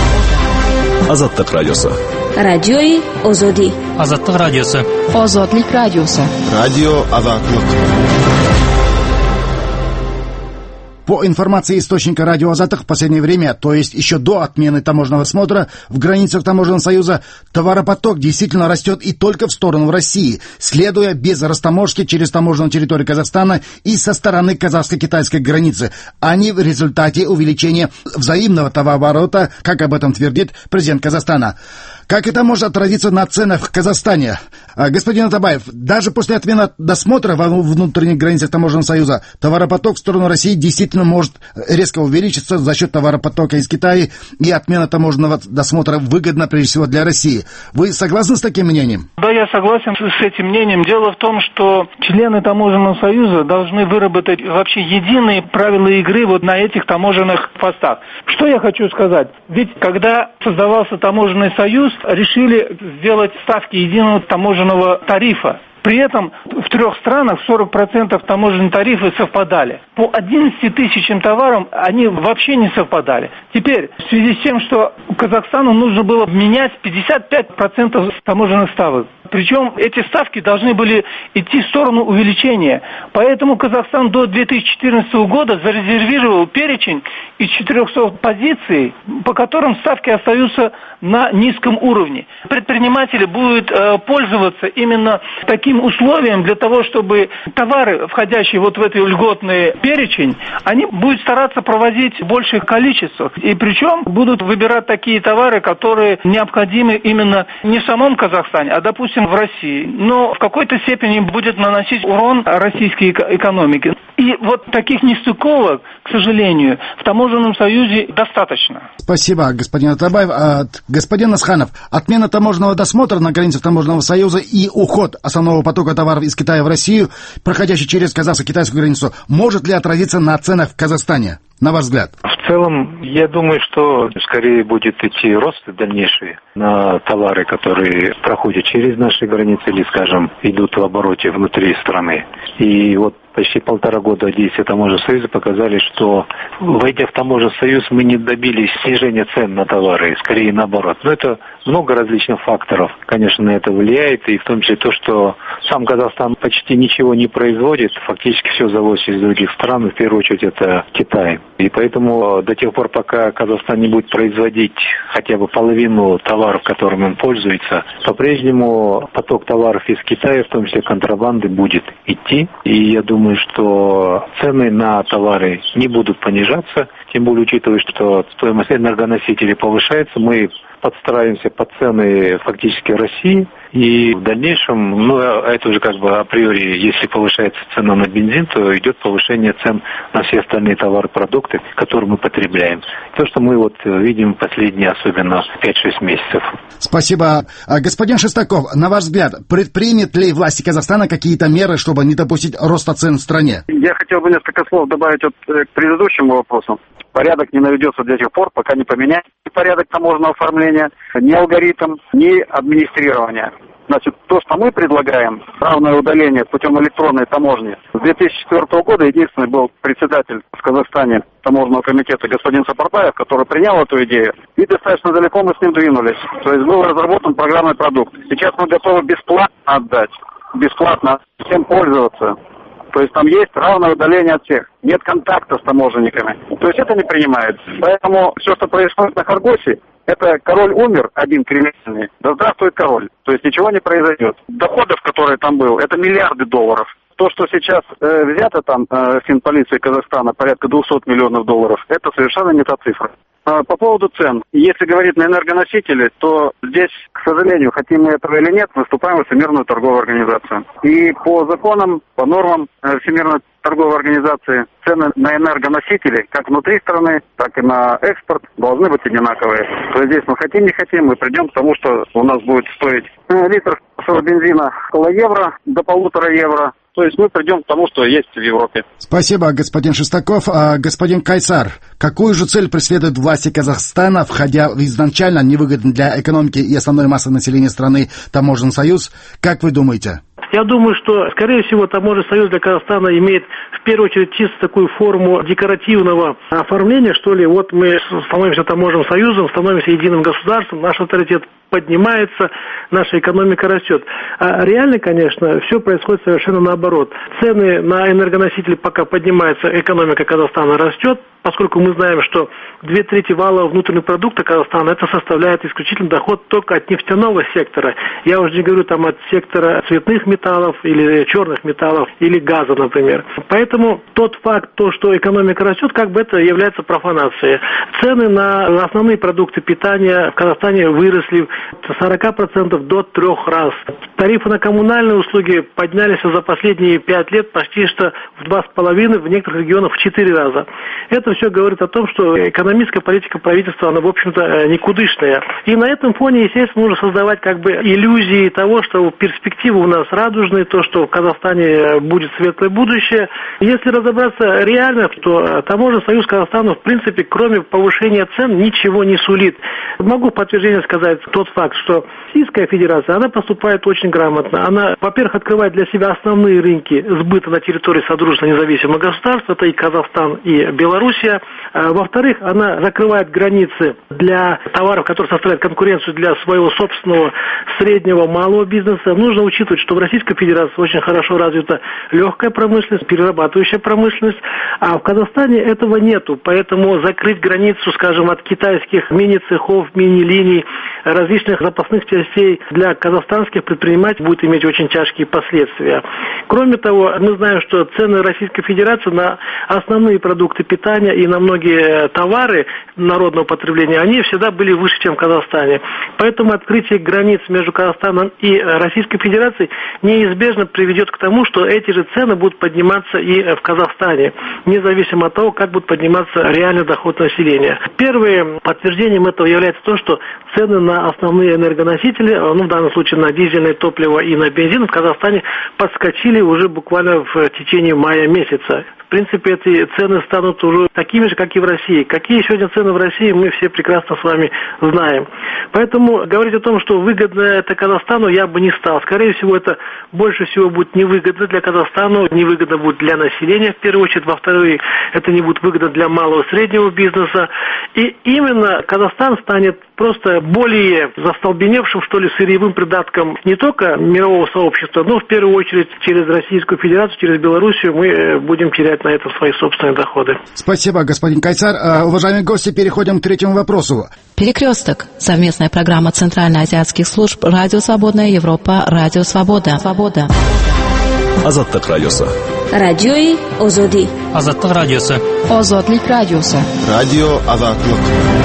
Азаттык радиосы. Радиои Озоди. Азаттык радиосы. Озодлик радиосы. Радио Азаттык. По информации источника радио «Азатых», в последнее время, то есть еще до отмены таможенного смотра в границах Таможенного союза, товаропоток действительно растет и только в сторону России, следуя без растаможки через таможенную территорию Казахстана и со стороны казахско-китайской границы, а не в результате увеличения взаимного товарооборота, как об этом твердит президент Казахстана. Как это может отразиться на ценах в Казахстане? Господин Атабаев, даже после отмены досмотра во внутренних границах Таможенного союза товаропоток в сторону России действительно может резко увеличиться за счет товаропотока из Китая, и отмена таможенного досмотра выгодна прежде всего для России. Вы согласны с таким мнением? Да, я согласен с этим мнением. Дело в том, что члены Таможенного союза должны выработать вообще единые правила игры вот на этих таможенных постах. Что я хочу сказать? Ведь когда создавался Таможенный союз, решили сделать ставки единого таможенного тарифа. При этом в трех странах сорок процентов таможенных тарифов совпадали. По одиннадцати тысячам товарам они вообще не совпадали. Теперь, в связи с тем, что Казахстану нужно было менять пятьдесят пять процентов таможенных ставок. Причем эти ставки должны были идти в сторону увеличения. Поэтому Казахстан до две тысячи четырнадцатого года зарезервировал перечень из четырехсот позиций, по которым ставки остаются на низком уровне. Предприниматели будут э, пользоваться именно таким условием для того, чтобы товары, входящие вот в этот льготный перечень, они будут стараться провозить в больших количествах. И причем будут выбирать такие товары, которые необходимы именно не в самом Казахстане, а, допустим, в России. Но в какой-то степени будет наносить урон российской экономике. И вот таких нестыковок, к сожалению, в Таможенном союзе достаточно. Спасибо, господин Атабаев. А, господин Асханов, отмена таможенного досмотра на границах Таможенного союза и уход основного потока товаров из Китая в Россию, проходящий через казахско-китайскую границу, может ли отразиться на ценах в Казахстане, на ваш взгляд? В целом, я думаю, что скорее будет идти рост дальнейший на товары, которые проходят через наши границы или, скажем, идут в обороте внутри страны. И вот почти полтора года действия Таможенного союза показали, что, войдя в Таможенный союз, мы не добились снижения цен на товары, скорее наоборот. Но это много различных факторов, конечно, на это влияет, и в том числе то, что сам Казахстан почти ничего не производит, фактически все завозится из других стран, в первую очередь это Китай. И поэтому до тех пор, пока Казахстан не будет производить хотя бы половину товаров, которыми он пользуется, по-прежнему поток товаров из Китая, в том числе контрабанды, будет идти. И я думаю, что цены на товары не будут понижаться, тем более учитывая, что стоимость энергоносителей повышается, мы подстраиваемся под цены фактически России. И в дальнейшем, ну, это уже как бы априори, если повышается цена на бензин, то идет повышение цен на все остальные товары, продукты, которые мы потребляем. То, что мы вот видим последние, особенно пять-шесть месяцев. Спасибо. Господин Шестаков, на ваш взгляд, предпримет ли власти Казахстана какие-то меры, чтобы не допустить роста цен в стране? Я хотел бы несколько слов добавить вот к предыдущему вопросу. Порядок не наведется до тех пор, пока не поменяется ни порядок таможенного оформления, ни алгоритм, ни администрирование. Значит, то, что мы предлагаем, равное удаление путем электронной таможни, с две тысячи четвёртого года единственный был председатель в Казахстане таможенного комитета господин Сапарбаев, который принял эту идею, и достаточно далеко мы с ним двинулись. То есть был разработан программный продукт. Сейчас мы готовы бесплатно отдать, бесплатно всем пользоваться. То есть там есть равное удаление от всех. Нет контакта с таможенниками. То есть это не принимается. Поэтому все, что происходит на Харгосе, это король умер, один криминальный. Да здравствует король. То есть ничего не произойдет. Доходов, которые там был, это миллиарды долларов. То, что сейчас э, взято там э, финполицией Казахстана, порядка двухсот миллионов долларов, это совершенно не та цифра. А по поводу цен. Если говорить на энергоносители, то здесь, к сожалению, хотим мы этого или нет, выступаем в Всемирную торговую организацию. И по законам, по нормам Всемирной торговой организации цены на энергоносители, как внутри страны, так и на экспорт, должны быть одинаковые. То есть здесь мы хотим, не хотим, мы придем к тому, что у нас будет стоить литр бензина около евро, до полутора евро. То есть мы придем к тому, что есть в Европе. Спасибо, господин Шестаков. А, господин Кайсар, какую же цель преследуют власти Казахстана, входя в изначально невыгодный для экономики и основной массы населения страны Таможенный союз? Как вы думаете? Я думаю, что, скорее всего, таможенный союз для Казахстана имеет в первую очередь чисто такую форму декоративного оформления, что ли. Вот мы становимся таможенным союзом, становимся единым государством, наш авторитет поднимается, наша экономика растет. А реально, конечно, все происходит совершенно наоборот. Цены на энергоносители пока поднимаются, экономика Казахстана растет, поскольку мы знаем, что две трети валового внутреннего продукта Казахстана это составляет исключительно доход только от нефтяного сектора. Я уже не говорю там от сектора цветных металлов или черных металлов или газа, например. Поэтому тот факт, то, что экономика растет, как бы это является профанацией. Цены на основные продукты питания в Казахстане выросли с сорока процентов до трех раз. Тарифы на коммунальные услуги поднялись за последние пять лет почти что в два с половиной, в некоторых регионах в четыре раза. Это все говорит о том, что экономическая политика правительства, она, в общем-то, никудышная. И на этом фоне, естественно, нужно создавать как бы иллюзии того, что перспективы у нас радужные, то, что в Казахстане будет светлое будущее. Если разобраться реально, то таможенный союз Казахстану, в принципе, кроме повышения цен, ничего не сулит. Могу в подтверждение сказать тот факт, что Российская Федерация, она поступает очень грамотно. Она, во-первых, открывает для себя основные рынки сбыта на территории Содружества независимых государств, это и Казахстан, и Белоруссия. А, во-вторых, она закрывает границы для товаров, которые составляют конкуренцию для своего собственного среднего, малого бизнеса. Нужно учитывать, что в Российской Федерации очень хорошо развита легкая промышленность, перерабатывающая промышленность, а в Казахстане этого нету. Поэтому закрыть границу, скажем, от китайских мини-цехов, мини-линий, различных запасных частей для казахстанских предпринимателей будет иметь очень тяжкие последствия. Кроме того, мы знаем, что цены Российской Федерации на основные продукты питания и на многие товары народного потребления, они всегда были выше, чем в Казахстане. Поэтому открытие границ между Казахстаном и Российской Федерацией неизбежно приведет к тому, что эти же цены будут подниматься и в Казахстане, независимо от того, как будет подниматься реальный доход населения. Первым подтверждением этого является то, что цены на основные энергоносители, ну в данном случае на дизельное топливо и на бензин в Казахстане подскочили уже буквально в течение мая месяца. В принципе, эти цены станут уже такими же, как и в России. Какие сегодня цены в России, мы все прекрасно с вами знаем. Поэтому говорить о том, что выгодно это Казахстану, я бы не стал. Скорее всего, это больше всего будет невыгодно для Казахстана, невыгодно будет для населения, в первую очередь. Во-вторых, это не будет выгодно для малого и среднего бизнеса. И именно Казахстан станет просто более застолбеневшим, что ли, сырьевым придатком не только мирового сообщества, но в первую очередь через Российскую Федерацию, через Белоруссию мы будем терять на это свои собственные доходы. Спасибо, господин Кайцар. А, уважаемые гости, переходим к третьему вопросу. Перекресток. Совместная программа Центральноазиатских служб «Радио Свободная Европа», «Радио Свобода». Свобода. Азаттык радиосы. Радиои Озоди. Азаттык радиосы. Озодлик радиосы. Радио Азаттык.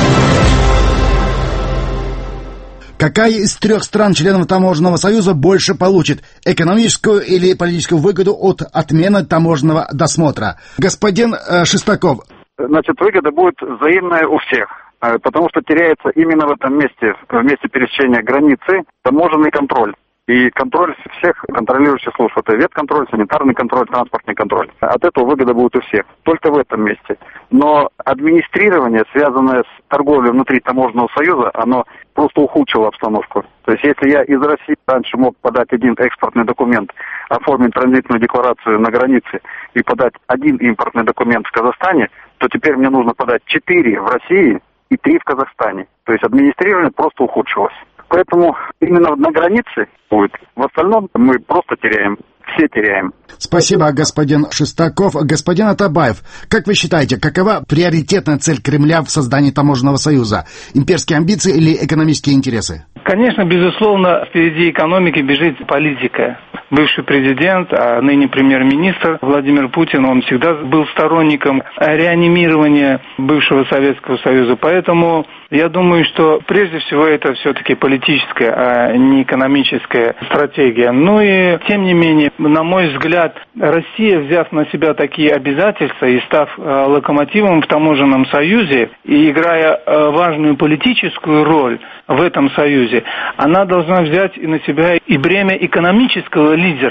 Какая из трех стран-членов Таможенного союза больше получит – экономическую или политическую выгоду от отмены таможенного досмотра? Господин э, Шестаков. Значит, выгода будет взаимная у всех, потому что теряется именно в этом месте, в месте пересечения границы, таможенный контроль. И контроль всех контролирующих служб. Это ветконтроль, санитарный контроль, транспортный контроль. От этого выгода будет у всех. Только в этом месте. Но администрирование, связанное с торговлей внутри таможенного союза, оно просто ухудшило обстановку. То есть если я из России раньше мог подать один экспортный документ, оформить транзитную декларацию на границе и подать один импортный документ в Казахстане, то теперь мне нужно подать четыре в России и три в Казахстане. То есть администрирование просто ухудшилось. Поэтому именно на границе будет. В остальном мы просто теряем. Все теряем. Спасибо, господин Шестаков. Господин Атабаев, как вы считаете, какова приоритетная цель Кремля в создании таможенного союза? Имперские амбиции или экономические интересы? Конечно, безусловно, впереди экономики бежит политика. Бывший президент, а ныне премьер-министр Владимир Путин, он всегда был сторонником реанимирования бывшего Советского Союза. Поэтому я думаю, что прежде всего это все-таки политическая, а не экономическая стратегия. Ну и, тем не менее, на мой взгляд, Россия, взяв на себя такие обязательства и став э, локомотивом в таможенном союзе и играя э, важную политическую роль в этом союзе, она должна взять и на себя и бремя экономического лидера.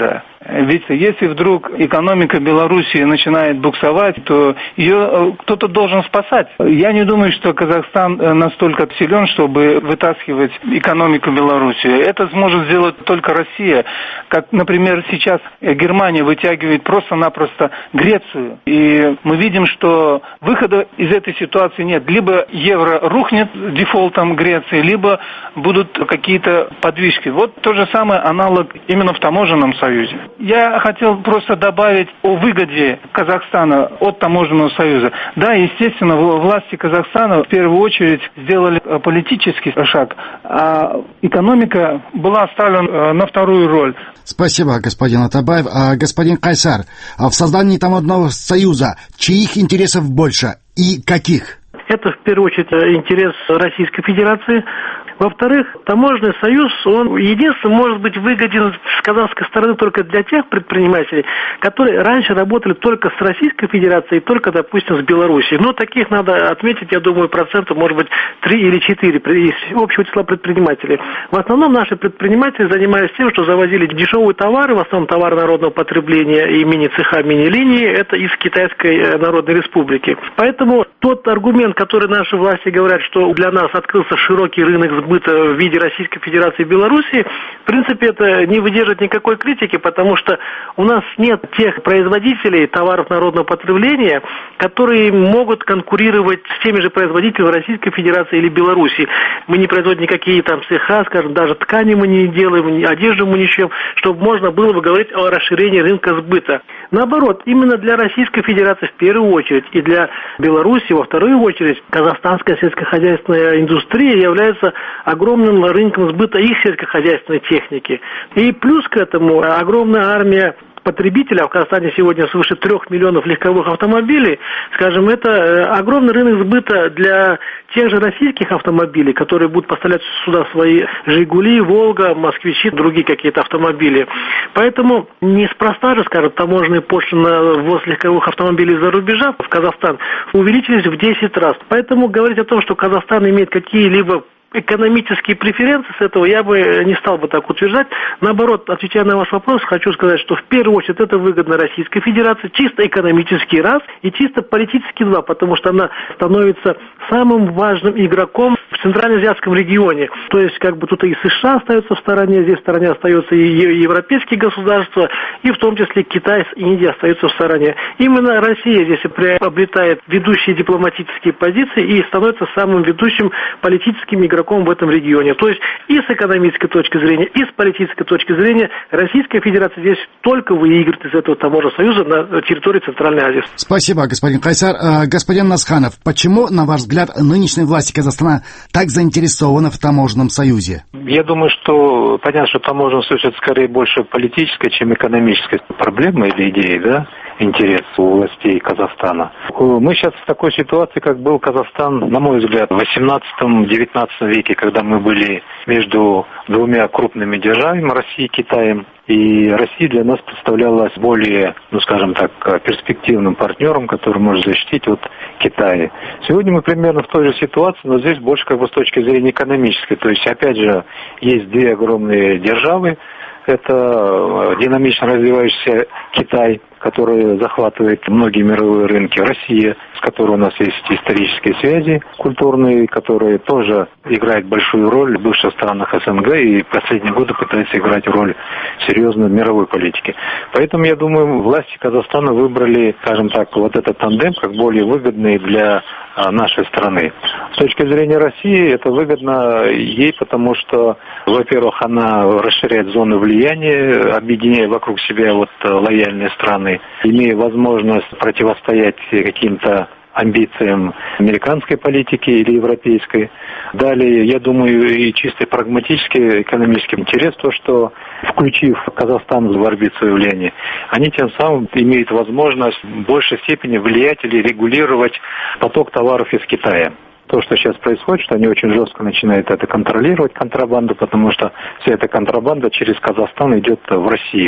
Ведь если вдруг экономика Белоруссии начинает буксовать, то ее кто-то должен спасать. Я не думаю, что Казахстан настолько силен, чтобы вытаскивать экономику Белоруссии. Это сможет сделать только Россия. Как, например, сейчас Германия вытягивает просто-напросто Грецию. И мы видим, что выхода из этой ситуации нет. Либо евро рухнет дефолтом Греции, либо будут какие-то подвижки. Вот то же самое аналог именно в таможенном союзе. Я хотел просто добавить о выгоде Казахстана от таможенного союза. Да, естественно, власти Казахстана в первую очередь сделали политический шаг, а экономика была оставлена на вторую роль. Спасибо, господин Атабаев. А, господин Кайсар, в создании таможенного союза чьих интересов больше и каких? Это, в первую очередь, интерес Российской Федерации. Во-вторых, таможенный союз, он единственно может быть выгоден с казахской стороны только для тех предпринимателей, которые раньше работали только с Российской Федерацией, только, допустим, с Белоруссией. Но таких надо отметить, я думаю, процентов, может быть, три или четыре из общего числа предпринимателей. В основном наши предприниматели занимались тем, что завозили дешевые товары, в основном товары народного потребления и мини-цеха, мини-линии, это из Китайской Народной Республики. Поэтому тот аргумент, который наши власти говорят, что для нас открылся широкий рынок сбыта в виде Российской Федерации и Белоруссии, в принципе, это не выдержит никакой критики, потому что у нас нет тех производителей товаров народного потребления, которые могут конкурировать с теми же производителями Российской Федерации или Белоруссии. Мы не производим никакие там цеха, скажем, даже ткани мы не делаем, одежду мы не шьем, чтобы можно было бы говорить о расширении рынка сбыта. Наоборот, именно для Российской Федерации в первую очередь и для Белоруссии во вторую очередь казахстанская сельскохозяйственная индустрия является огромным рынком сбыта их сельскохозяйственной техники. И плюс к этому огромная армия потребителей, а в Казахстане сегодня свыше трех миллионов легковых автомобилей, скажем, это огромный рынок сбыта для тех же российских автомобилей, которые будут поставлять сюда свои «Жигули», «Волга», «Москвичи», другие какие-то автомобили. Поэтому неспроста же, скажем, таможенные пошлины на ввоз легковых автомобилей из-за рубежа в Казахстан увеличились в десять раз. Поэтому говорить о том, что Казахстан имеет какие-либо экономические преференции с этого, я бы не стал бы так утверждать. Наоборот, отвечая на ваш вопрос, хочу сказать, что в первую очередь это выгодно Российской Федерации, чисто экономически раз, и чисто политически два, потому что она становится самым важным игроком в Центральноазиатском регионе. То есть, как бы тут и США остаются в стороне, здесь в стороне остаются и европейские государства, и в том числе Китай и Индия остаются в стороне. Именно Россия здесь приобретает ведущие дипломатические позиции и становится самым ведущим политическим игроком в этом регионе. То есть и с экономической точки зрения, и с политической точки зрения Российская Федерация здесь только выиграет из этого таможенного союза на территории Центральной Азии. Спасибо, господин Кайсар. А, господин Насханов, почему, на ваш взгляд, нынешние власти Казахстана так заинтересованы в таможенном союзе? Я думаю, что понятно, что таможенный союз это скорее больше политическая, чем экономическая проблема или идея, да? Интерес у властей Казахстана. Мы сейчас в такой ситуации, как был Казахстан, на мой взгляд, в восемнадцатом-девятнадцатом веке, когда мы были между двумя крупными державами, Россией и Китаем. И Россия для нас представлялась более, ну скажем так, перспективным партнером, который может защитить от Китая. Сегодня мы примерно в той же ситуации, но здесь больше как бы с точки зрения экономической. То есть, опять же, есть две огромные державы. Это динамично развивающийся Китай, который захватывает многие мировые рынки, Россия, с которой у нас есть исторические связи культурные, которые тоже играют большую роль в бывших странах СНГ и в последние годы пытаются играть роль серьезной мировой политики. Поэтому, я думаю, власти Казахстана выбрали, скажем так, вот этот тандем как более выгодный для нашей страны. С точки зрения России это выгодно ей, потому что, во-первых, она расширяет зону влияния, объединяя вокруг себя вот лояльные страны, имея возможность противостоять каким-то амбициям американской политики или европейской. Далее, я думаю, и чисто прагматический экономический интерес, то, что, включив Казахстан в орбиту влияния, они тем самым имеют возможность в большей степени влиять или регулировать поток товаров из Китая. То, что сейчас происходит, что они очень жестко начинают это контролировать, контрабанду, потому что вся эта контрабанда через Казахстан идет в Россию.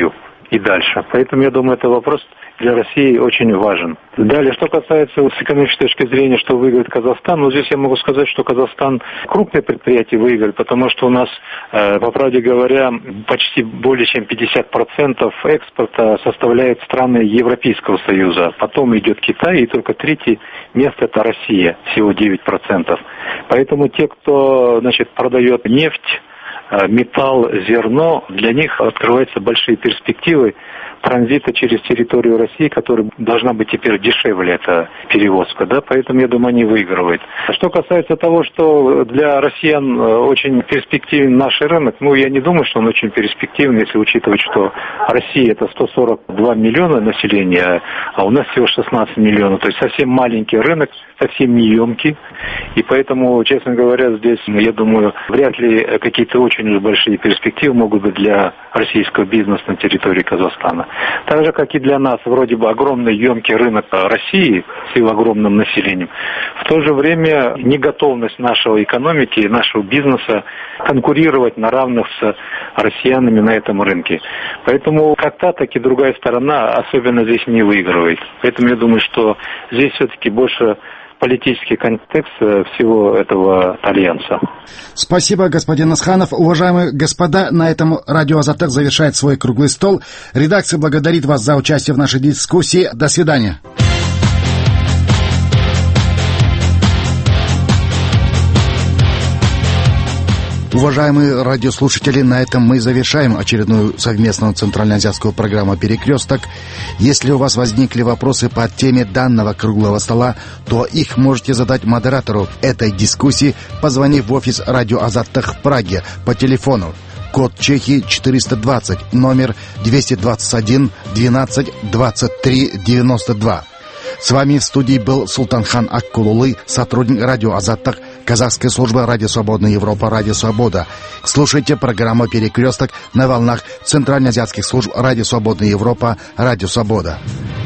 и дальше. Поэтому, я думаю, это вопрос для России очень важен. Далее, что касается с экономической точки зрения, что выиграет Казахстан, ну, здесь я могу сказать, что Казахстан крупные предприятия выиграет, потому что у нас, э, по правде говоря, почти более чем пятьдесят процентов экспорта составляет страны Европейского Союза. Потом идет Китай, и только третье место это Россия, всего девять процентов. Поэтому те, кто, значит, продает нефть, металл, зерно, для них открываются большие перспективы транзита через территорию России, которая должна быть теперь дешевле, эта перевозка, да, поэтому, я думаю, они выигрывают. Что касается того, что для россиян очень перспективен наш рынок, ну, я не думаю, что он очень перспективен, если учитывать, что Россия это сто сорок два миллиона населения, а у нас всего шестнадцать миллионов, то есть совсем маленький рынок, совсем неемкий, и поэтому, честно говоря, здесь, я думаю, вряд ли какие-то очень уж большие перспективы могут быть для российского бизнеса на территории Казахстана. Так же, как и для нас, вроде бы огромный емкий рынок России с его огромным населением, в то же время неготовность нашего экономики, нашего бизнеса конкурировать на равных с россиянами на этом рынке. Поэтому как та, так и другая сторона особенно здесь не выигрывает. Поэтому я думаю, что здесь все-таки больше политический контекст всего этого альянса. Спасибо, господин Асханов. Уважаемые господа, на этом радио Азаттык завершает свой круглый стол. Редакция благодарит вас за участие в нашей дискуссии. До свидания. Уважаемые радиослушатели, на этом мы завершаем очередную совместную центральноазиатскую программу «Перекресток». Если у вас возникли вопросы по теме данного круглого стола, то их можете задать модератору этой дискуссии, позвонив в офис радио Азаттык в Праге по телефону. Код Чехии четыреста двадцать, номер двести двадцать один двенадцать двадцать три девяносто два. С вами в студии был Султанхан Аккулулы, сотрудник радио Азаттык, казахская служба Радио Свободная Европа, Радио Свобода. Слушайте программу «Перекресток» на волнах центральноазиатских служб Радио Свободная Европа, Радио Свобода.